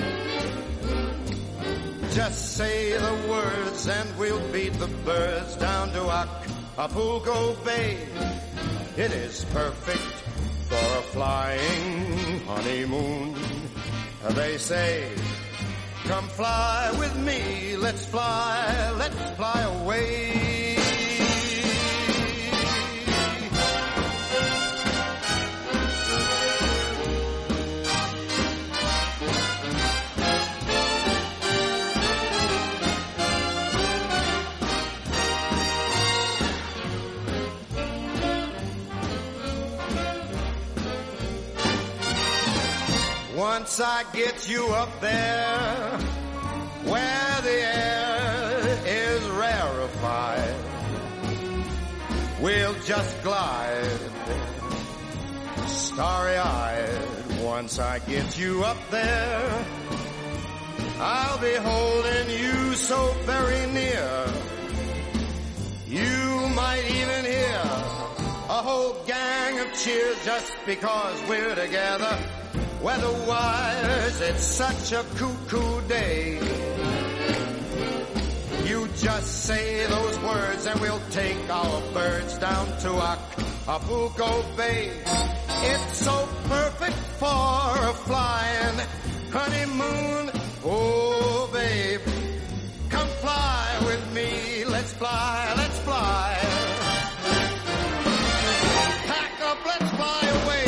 Just say the words and we'll beat the birds down to Acapulco Bay. It is perfect for a flying honeymoon. They say, come fly with me, let's fly away. Once I get you up there, where the air is rarefied, we'll just glide starry-eyed. Once I get you up there, I'll be holding you so very near. You might even hear a whole gang of cheers just because we're together. Weather-wise, it's such a cuckoo day. You just say those words and we'll take our birds down to Acapulco Bay. It's so perfect for a flying honeymoon. Oh, babe, come fly with me. Let's fly, let's fly. Pack up, let's fly away.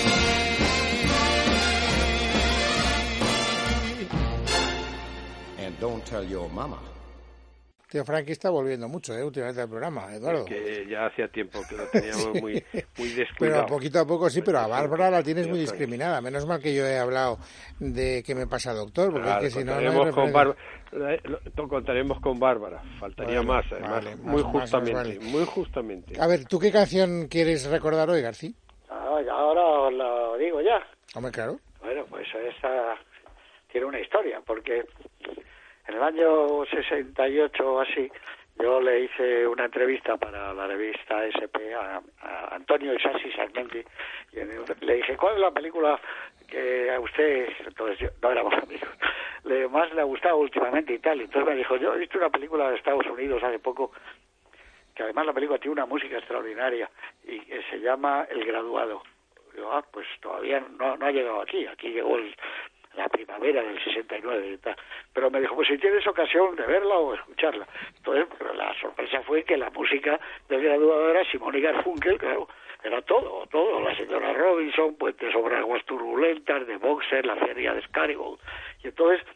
And don't tell your mama. Tío Frankie está volviendo mucho, últimamente al programa, Eduardo. Que ya hacía tiempo que lo teníamos muy descuidado. Pero poquito a poco sí, pero a Bárbara la tienes muy discriminada. Menos mal que yo he hablado de qué me pasa, doctor, porque claro, es que si no... Contaremos con Bárbara, faltaría más, además, vale, muy justamente. A ver, ¿tú qué canción quieres recordar hoy, García? Ahora os lo digo ya. Hombre, claro. Bueno, pues esa tiene una historia, porque... En el año 68 o así, yo le hice una entrevista para la revista SP a Antonio Isasi Sarmenti y le dije, ¿cuál es la película que a usted, entonces yo, no éramos amigos, más le ha gustado últimamente y tal? Y entonces me dijo, yo he visto una película de Estados Unidos hace poco, que además la película tiene una música extraordinaria y que se llama El Graduado. Digo, pues todavía no ha llegado aquí llegó la primavera del 69 y tal. Pero me dijo, pues si tienes ocasión de verla o escucharla. Entonces, pero la sorpresa fue que la música del Graduado era Simón y Garfunkel, claro, era todo, la señora Robinson, Puentes sobre aguas turbulentas, de Boxer, la feria de Scarygold. Y entonces,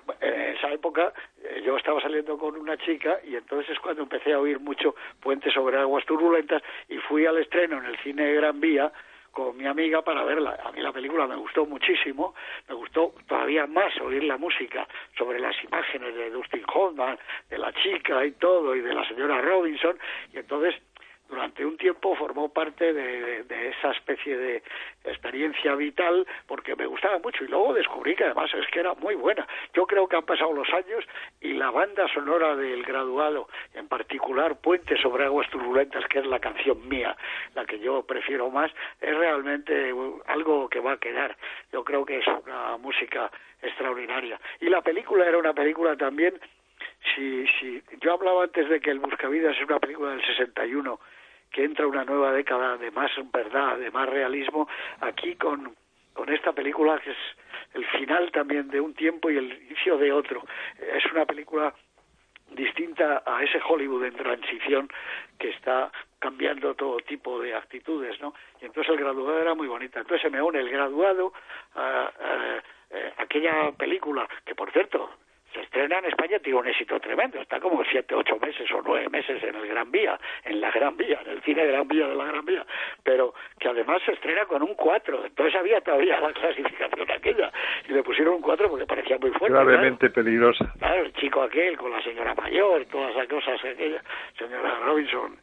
en esa época yo estaba saliendo con una chica y entonces es cuando empecé a oír mucho Puentes sobre aguas turbulentas y fui al estreno en el cine Gran Vía con mi amiga para verla. A mí la película me gustó muchísimo, me gustó todavía más oír la música sobre las imágenes de Dustin Hoffman, de la chica y todo, y de la señora Robinson, y entonces durante un tiempo formó parte de esa especie de experiencia vital porque me gustaba mucho y luego descubrí que además es que era muy buena. Yo creo que han pasado los años y la banda sonora del Graduado, en particular Puentes sobre aguas turbulentas, que es la canción mía, la que yo prefiero más, es realmente algo que va a quedar. Yo creo que es una música extraordinaria. Y la película era una película también, si yo hablaba antes de que El Buscavidas es una película del 61, que entra una nueva década de más verdad, de más realismo, aquí con esta película que es el final también de un tiempo y el inicio de otro. Es una película distinta a ese Hollywood en transición que está cambiando todo tipo de actitudes, ¿no? Y entonces El Graduado era muy bonita. Entonces se me une El Graduado a aquella película que, por cierto, se estrena en España, tiene un éxito tremendo, está como 7, 8 meses o 9 meses en el Gran Vía, en la Gran Vía, en el cine Gran Vía de la Gran Vía, pero que además se estrena con un 4, entonces había todavía la clasificación aquella, y le pusieron un 4 porque parecía muy fuerte. Gravemente peligrosa. Claro, el chico aquel con la señora mayor, todas esas cosas, aquella, señora Robinson,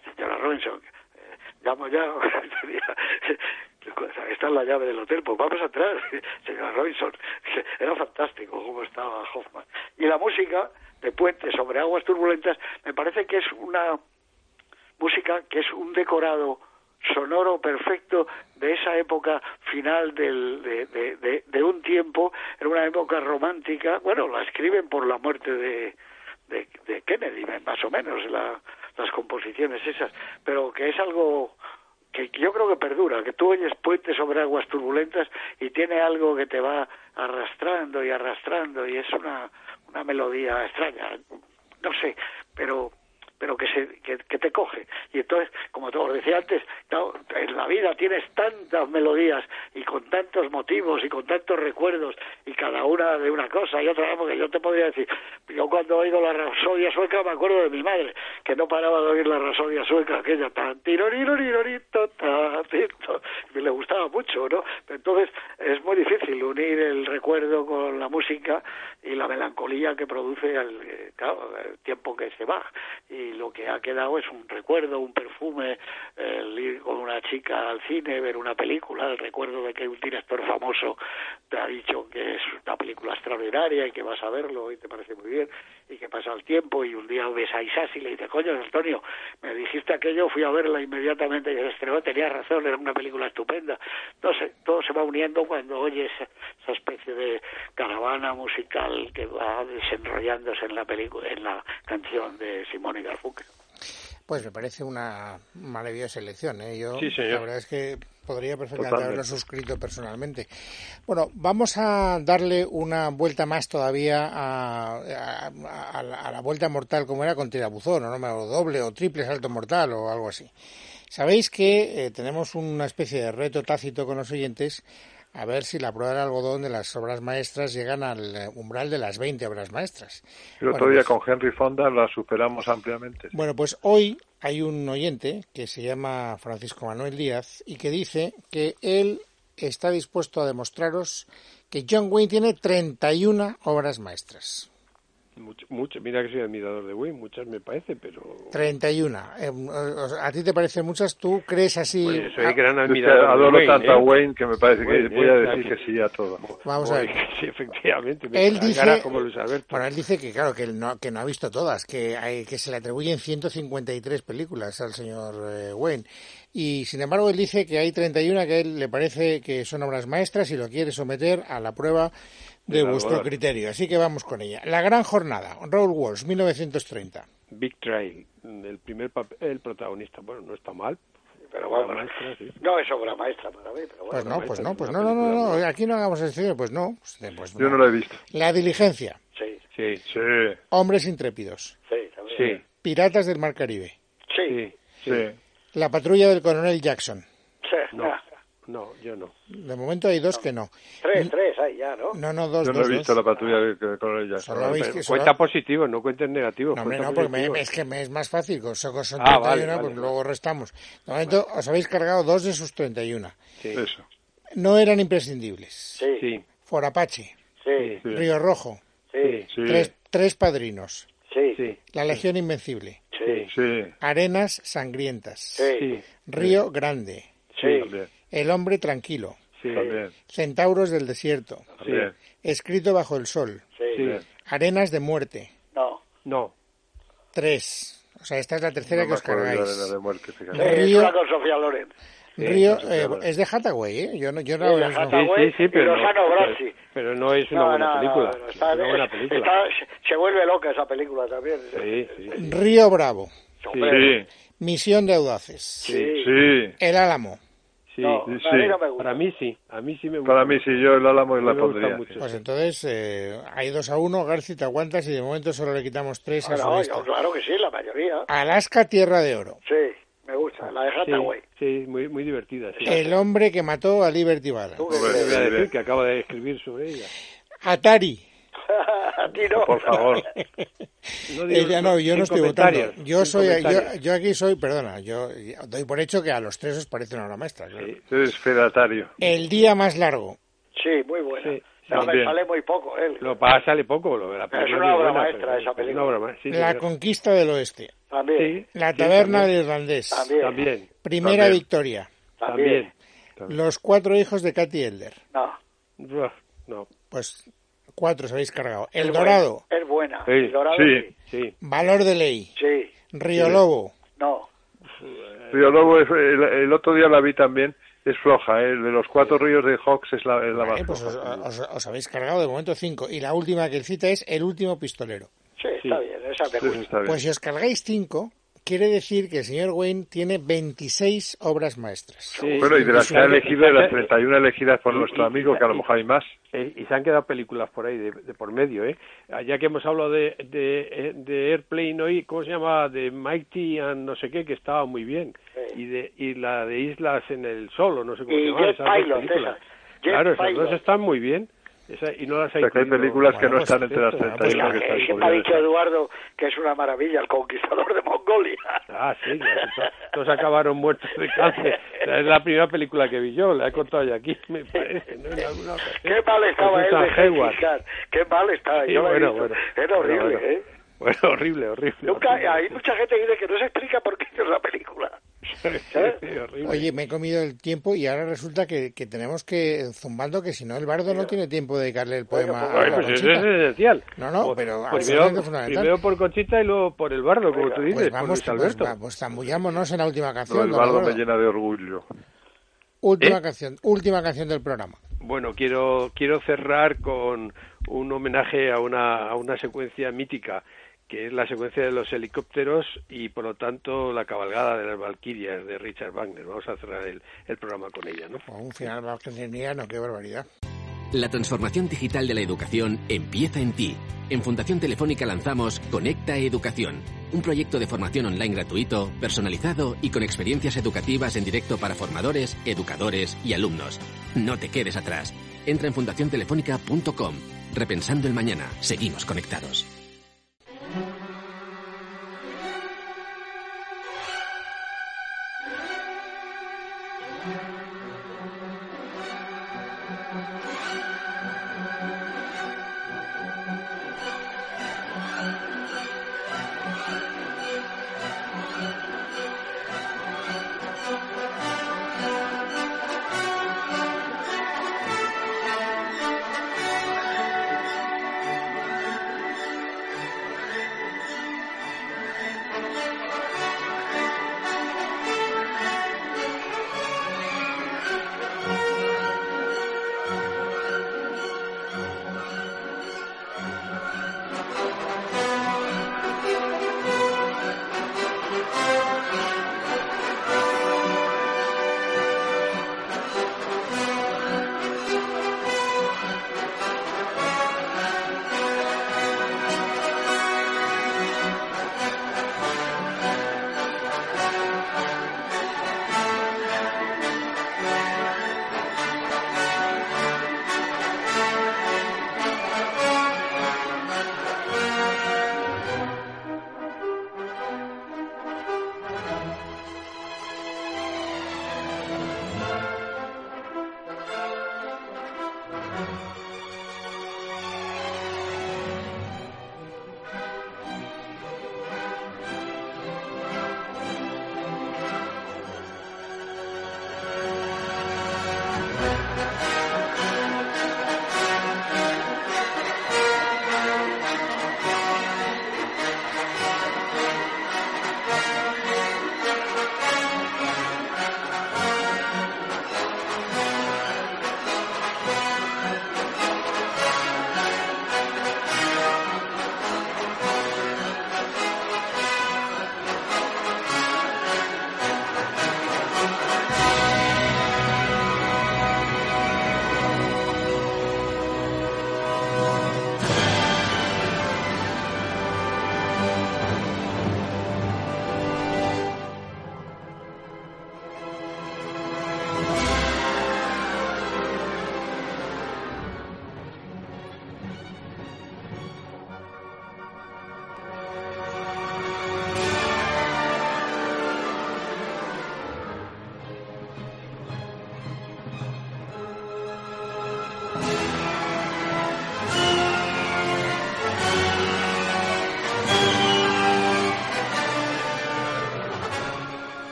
llamo ya, está en la llave del hotel, pues vamos atrás, señora Robinson. Era fantástico cómo estaba Hoffman. Y la música de Puentes sobre aguas turbulentas me parece que es una música que es un decorado sonoro perfecto de esa época final de un tiempo, en una época romántica. Bueno, la escriben por la muerte de Kennedy, más o menos, las composiciones esas, pero que es algo que yo creo que perdura, que tú oyes Puentes sobre aguas turbulentas y tiene algo que te va arrastrando y arrastrando, y es una melodía extraña, no sé, pero que te coge. Y entonces, como te os decía antes, en la vida tienes tantas melodías y con tantos motivos y con tantos recuerdos, y cada una de una cosa y otra, porque yo te podría decir, yo cuando oigo la Rapsodia sueca me acuerdo de mi madre, que no paraba de oír la Rapsodia sueca, aquella tan tirorirorirorito, me le gustaba mucho, ¿no? Entonces es muy difícil unir el recuerdo con la música y la melancolía que produce el tiempo que se va, y lo que ha quedado es un recuerdo, un perfume, el ir con una chica al cine, ver una película, el recuerdo de que un director famoso te ha dicho que es una película extraordinaria y que vas a verlo y te parece muy bien, y que pasa el tiempo y un día ves a Isás y le dices, coño, Antonio, me dijiste aquello, fui a verla inmediatamente y se estrenó, tenías razón, era una película estupenda. No sé, todo se va uniendo cuando oyes esa especie de caravana musical que va desenrollándose en la película, en la canción de Simón y Garfunkel. Pues me parece una maravillosa elección, ¿eh? Yo, sí, señor. La verdad es que podría perfectamente haberlo suscrito personalmente. Bueno, vamos a darle una vuelta más todavía a la vuelta mortal, como era con tirabuzón, o doble o triple salto mortal o algo así. Sabéis que tenemos una especie de reto tácito con los oyentes, a ver si la prueba del algodón de las obras maestras llegan al umbral de las 20 obras maestras. El otro día con Henry Fonda la superamos ampliamente. Bueno, pues hoy hay un oyente que se llama Francisco Manuel Díaz y que dice que él está dispuesto a demostraros que John Wayne tiene 31 obras maestras. Mucho, mira que soy admirador de Wayne, muchas me parece, pero... 31. ¿A ti te parecen muchas? ¿Tú crees así? Pues soy gran admirador de adoro Wayne, tanto a Wayne que me parece que voy a decir que sí a todo. Vamos a ver. Sí, efectivamente. Él dice, como Luis Alberto. Bueno, él dice que claro, que no ha visto todas, que se le atribuyen 153 películas al señor Wayne. Y sin embargo él dice que hay 31 que a él le parece que son obras maestras y lo quiere someter a la prueba de vuestro criterio. Así que vamos con ella. La gran jornada, Raoul Walsh, 1930. Big Trail, el protagonista. Bueno, no está mal. Pero bueno, maestra, sí. No es obra maestra para mí, pero bueno. Pues no, aquí no hagamos excepciones, pues no. Yo no la he visto. La Diligencia. Sí. Hombres Intrépidos. Sí, también. Sí. Piratas del Mar Caribe. Sí. La Patrulla del Coronel Jackson. Sí. No, yo no. De momento hay 2 que no. 3 hay ya, ¿no? No, 2. Yo no he visto la patrulla con ella. Solo veis que Cuenta positivo, no cuentes negativos. No, hombre, no, porque es que me es más fácil, son 31, vale, pues luego restamos. De momento os habéis cargado 2 de sus 31. Sí. Eso. No eran imprescindibles. Sí. Forapache, Sí. Río Rojo, Sí. Sí. tres padrinos, Sí. La Legión Invencible, Sí. Arenas Sangrientas, Sí. Río Grande, Sí. También. El Hombre Tranquilo, Sí. También. Centauros del Desierto, También. Escrito bajo el Sol, Sí. Arenas de Muerte, No. 3. O sea, esta es la tercera No que me os acuerdo yo de la cargáis. de muerte, fíjate. Es Río- una con Sofía Loren. Río, claro. es de Hathaway, ¿eh? Yo no. de Hathaway. Sí, pero y Lozano Brasi. pero no es una buena película. No, Es una buena película. se vuelve loca esa película también. Sí. Río Bravo, Hombre, Sí. Misión de Audaces, Sí. Sí. El Álamo. Sí. No, Sí. a mí no me gusta. Para mí sí me gusta. Para mí, sí, yo el Álamo A mí la me gusta pondría. mucho. Pues entonces hay 2-1, Garci, te aguantas y de momento solo le quitamos 3 a su No, lista. claro que sí, la mayoría. Alaska, Tierra de Oro. Sí, me gusta. La de Hathaway. Sí, muy, muy divertida. Sí. El hombre que mató a Liberty Balance. ¿Tú qué Hombre, Voy a crees? decir que acabo de escribir sobre ella. Atari. A ti no. Por favor. Yo no sin estoy comentarios, votando. sin comentarios. Yo aquí soy, perdona, yo doy por hecho que a los 3 os parece una obra maestra. Claro. Sí. Es fedatario. El día más largo. Sí, muy buena. Sí, No, me también. sale muy poco él. Lo pasa, sale poco. La película Es una obra buena, maestra pero esa película. Es una obra maestra. Sí, La pero- conquista del oeste. También. Sí, La sí, taberna también. del irlandés. También. Primera También. victoria. También. Los 4 hijos de Katy Elder. No. No. Pues 4 os habéis cargado. El Es Dorado. buena. Es buena. Sí, El Dorado sí. Sí. Valor de ley. Sí. Río Lobo. No. Río Lobo, el otro día la vi también, es floja, ¿eh? De los 4 ríos de Hawks es la más Pues floja. os habéis cargado de momento 5. Y la última que él cita es El último pistolero. Sí, está bien. Esa me Eso gusta. está bien. Pues si os cargáis 5, quiere decir que el señor Wayne tiene 26 obras maestras. Sí, Bueno, y de las que ha elegido, de las 31 elegidas por Y- nuestro y- amigo, que a lo mejor hay más. Y se han quedado películas por ahí de por medio, ¿eh? Ya que hemos hablado de Airplane hoy, ¿cómo se llama? De Mighty and no sé qué, que estaba muy bien. Sí. Y la de Islas en el Sol, o no sé cómo Y se llama. Jet esas dos Pilot, películas. esas. Jet Claro, esas Pilot. dos están muy bien. Y no las O sea, que hay incluido. películas que no Bueno, están entre las pues, 31 que están Siempre ha incluidas. dicho Eduardo que es una maravilla, el conquistador de Mongolia. Ah, sí, todos acabaron muertos de cáncer. Es la primera película que vi yo, la he contado ya aquí, me parece, ¿no? En alguna ocasión. Qué mal estaba Con él Susan de Gengis Hayward. Khan. Qué mal estaba. Sí, Yo lo he bueno, visto. bueno. Era horrible, Bueno, ¿eh? Bueno, horrible. Nunca, hay mucha gente que dice que no se explica por qué es la película. Sí, horrible. Oye, me he comido el tiempo y ahora resulta que tenemos que zumbando que si no el bardo no tiene tiempo de dedicarle el poema a Bueno, la pues eso Conchita. es esencial. No, pero Pues absolutamente fundamental. primero por Conchita y luego por el bardo, como tú dices, Pues por vamos, Luis Alberto. pues zambullámonos en la última No, canción. el don bardo Eduardo. me llena de orgullo. Última canción del programa. Bueno, quiero cerrar con un homenaje a una secuencia mítica, que es la secuencia de los helicópteros y, por lo tanto, la cabalgada de las Valquirias de Richard Wagner. Vamos a cerrar el programa con ella, ¿no? Un final wagneriano, qué barbaridad. La transformación digital de la educación empieza en ti. En Fundación Telefónica lanzamos Conecta Educación, un proyecto de formación online gratuito, personalizado y con experiencias educativas en directo para formadores, educadores y alumnos. No te quedes atrás. Entra en fundaciontelefónica.com. Repensando el mañana. Seguimos conectados.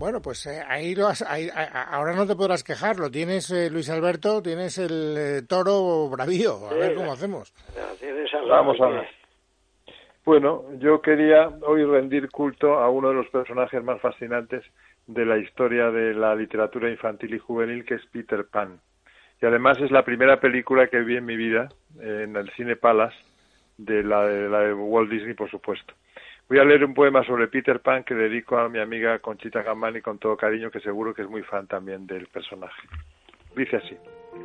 Bueno, pues ahí ahora no te podrás quejar, lo tienes, Luis Alberto, tienes el toro bravío, a ver cómo hacemos. Vamos a ver. Bueno, yo quería hoy rendir culto a uno de los personajes más fascinantes de la historia de la literatura infantil y juvenil, que es Peter Pan. Y además es la primera película que vi en mi vida en el Cine Palace, de la de Walt Disney, por supuesto. Voy a leer un poema sobre Peter Pan que dedico a mi amiga Conchita Gambani con todo cariño, que seguro que es muy fan también del personaje. Dice así: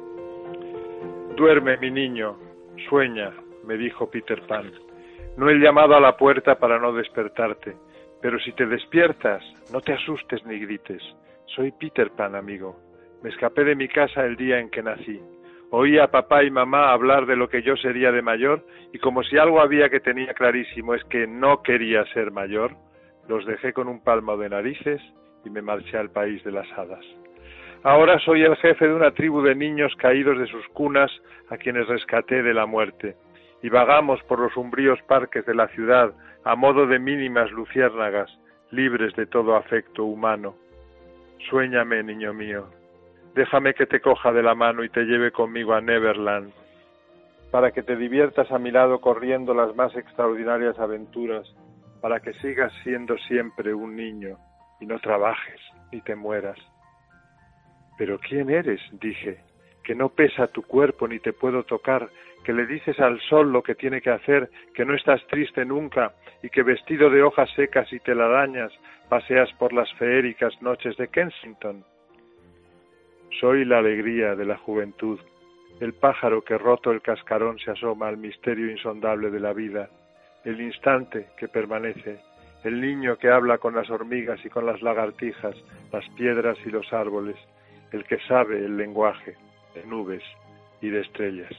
Duerme, mi niño, sueña, me dijo Peter Pan. No he llamado a la puerta para no despertarte, pero si te despiertas, no te asustes ni grites. Soy Peter Pan, amigo. Me escapé de mi casa el día en que nací. Oí a papá y mamá hablar de lo que yo sería de mayor, y como si algo había que tenía clarísimo es que no quería ser mayor, los dejé con un palmo de narices y me marché al país de las hadas. Ahora soy el jefe de una tribu de niños caídos de sus cunas a quienes rescaté de la muerte, y vagamos por los umbríos parques de la ciudad a modo de mínimas luciérnagas, libres de todo afecto humano. Suéñame, niño mío. Déjame que te coja de la mano y te lleve conmigo a Neverland, para que te diviertas a mi lado corriendo las más extraordinarias aventuras, para que sigas siendo siempre un niño y no trabajes ni te mueras. ¿Pero quién eres?, dije, que no pesa tu cuerpo ni te puedo tocar, que le dices al sol lo que tiene que hacer, que no estás triste nunca y que vestido de hojas secas y telarañas paseas por las feéricas noches de Kensington. Soy la alegría de la juventud, el pájaro que roto el cascarón se asoma al misterio insondable de la vida, el instante que permanece, el niño que habla con las hormigas y con las lagartijas, las piedras y los árboles, el que sabe el lenguaje de nubes y de estrellas.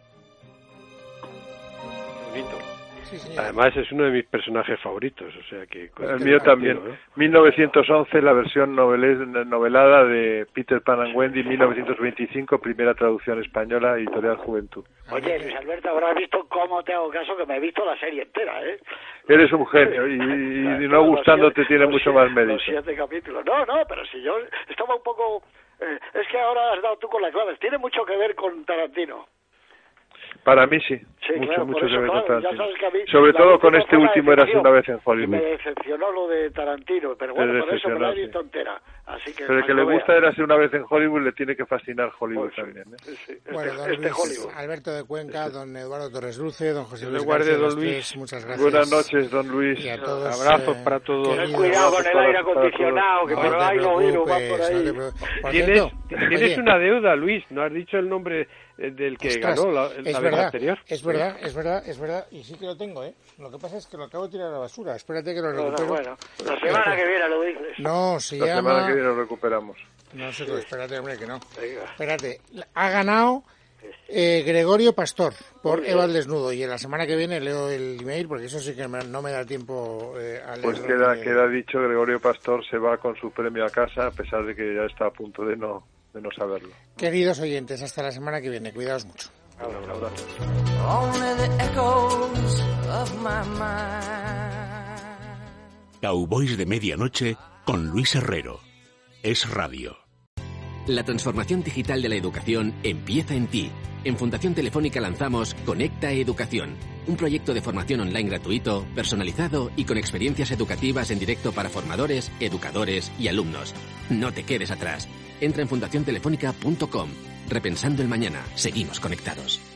Bonito. Sí, señor. Además es uno de mis personajes favoritos, o sea que... El mío también. 1911, la versión novelada de Peter Pan and Wendy, 1925, primera traducción española, editorial Juventud. Oye, Luis Alberto, habrás visto cómo te hago caso, que me he visto la serie entera, ¿eh? Eres un genio y no gustándote tiene mucho más mérito. Los 7 capítulos. No, pero si yo estaba un poco... es que ahora has dado tú con las claves. Tiene mucho que ver con Tarantino. Para mí sí, mucho que ver con Tarantino. Sobre todo con este último, Érase una vez en Hollywood. Me decepcionó lo de Tarantino, pero bueno, por eso me la he visto entera. Así que pero el que le gusta Érase una vez en Hollywood le tiene que fascinar Hollywood también. Sí. Bueno, don Luis Hollywood. Alberto de Cuenca, don Eduardo Torres Luce, don José Luis García, don Luis, muchas gracias. Buenas noches, don Luis. Y a todos, abrazos para todos. Ten cuidado con el aire acondicionado, que por ahí los virus van por ahí. Tienes una deuda, Luis, no has dicho el nombre del que ganó la vez anterior. Es verdad, y sí que lo tengo, ¿eh? Lo que pasa es que lo acabo de tirar a la basura, espérate que lo recupero. Bueno, la semana que viene lo dices. No, se llama... La semana que viene lo recuperamos. No sé, espérate, hombre, que no. Espérate, ha ganado Gregorio Pastor por Eva el Desnudo, y en la semana que viene leo el email, porque eso sí que no me da tiempo a leerlo. Pues queda dicho, Gregorio Pastor se va con su premio a casa, a pesar de que ya está a punto de no saberlo. Queridos oyentes, hasta la semana que viene, cuidaos mucho. Cowboys de Medianoche con Luis Herrero. Es radio. La transformación digital de la educación empieza en ti. En Fundación Telefónica lanzamos Conecta Educación, un proyecto de formación online gratuito, personalizado y con experiencias educativas en directo para formadores, educadores y alumnos. No te quedes atrás. Entra en fundaciontelefónica.com. Repensando el mañana. Seguimos conectados.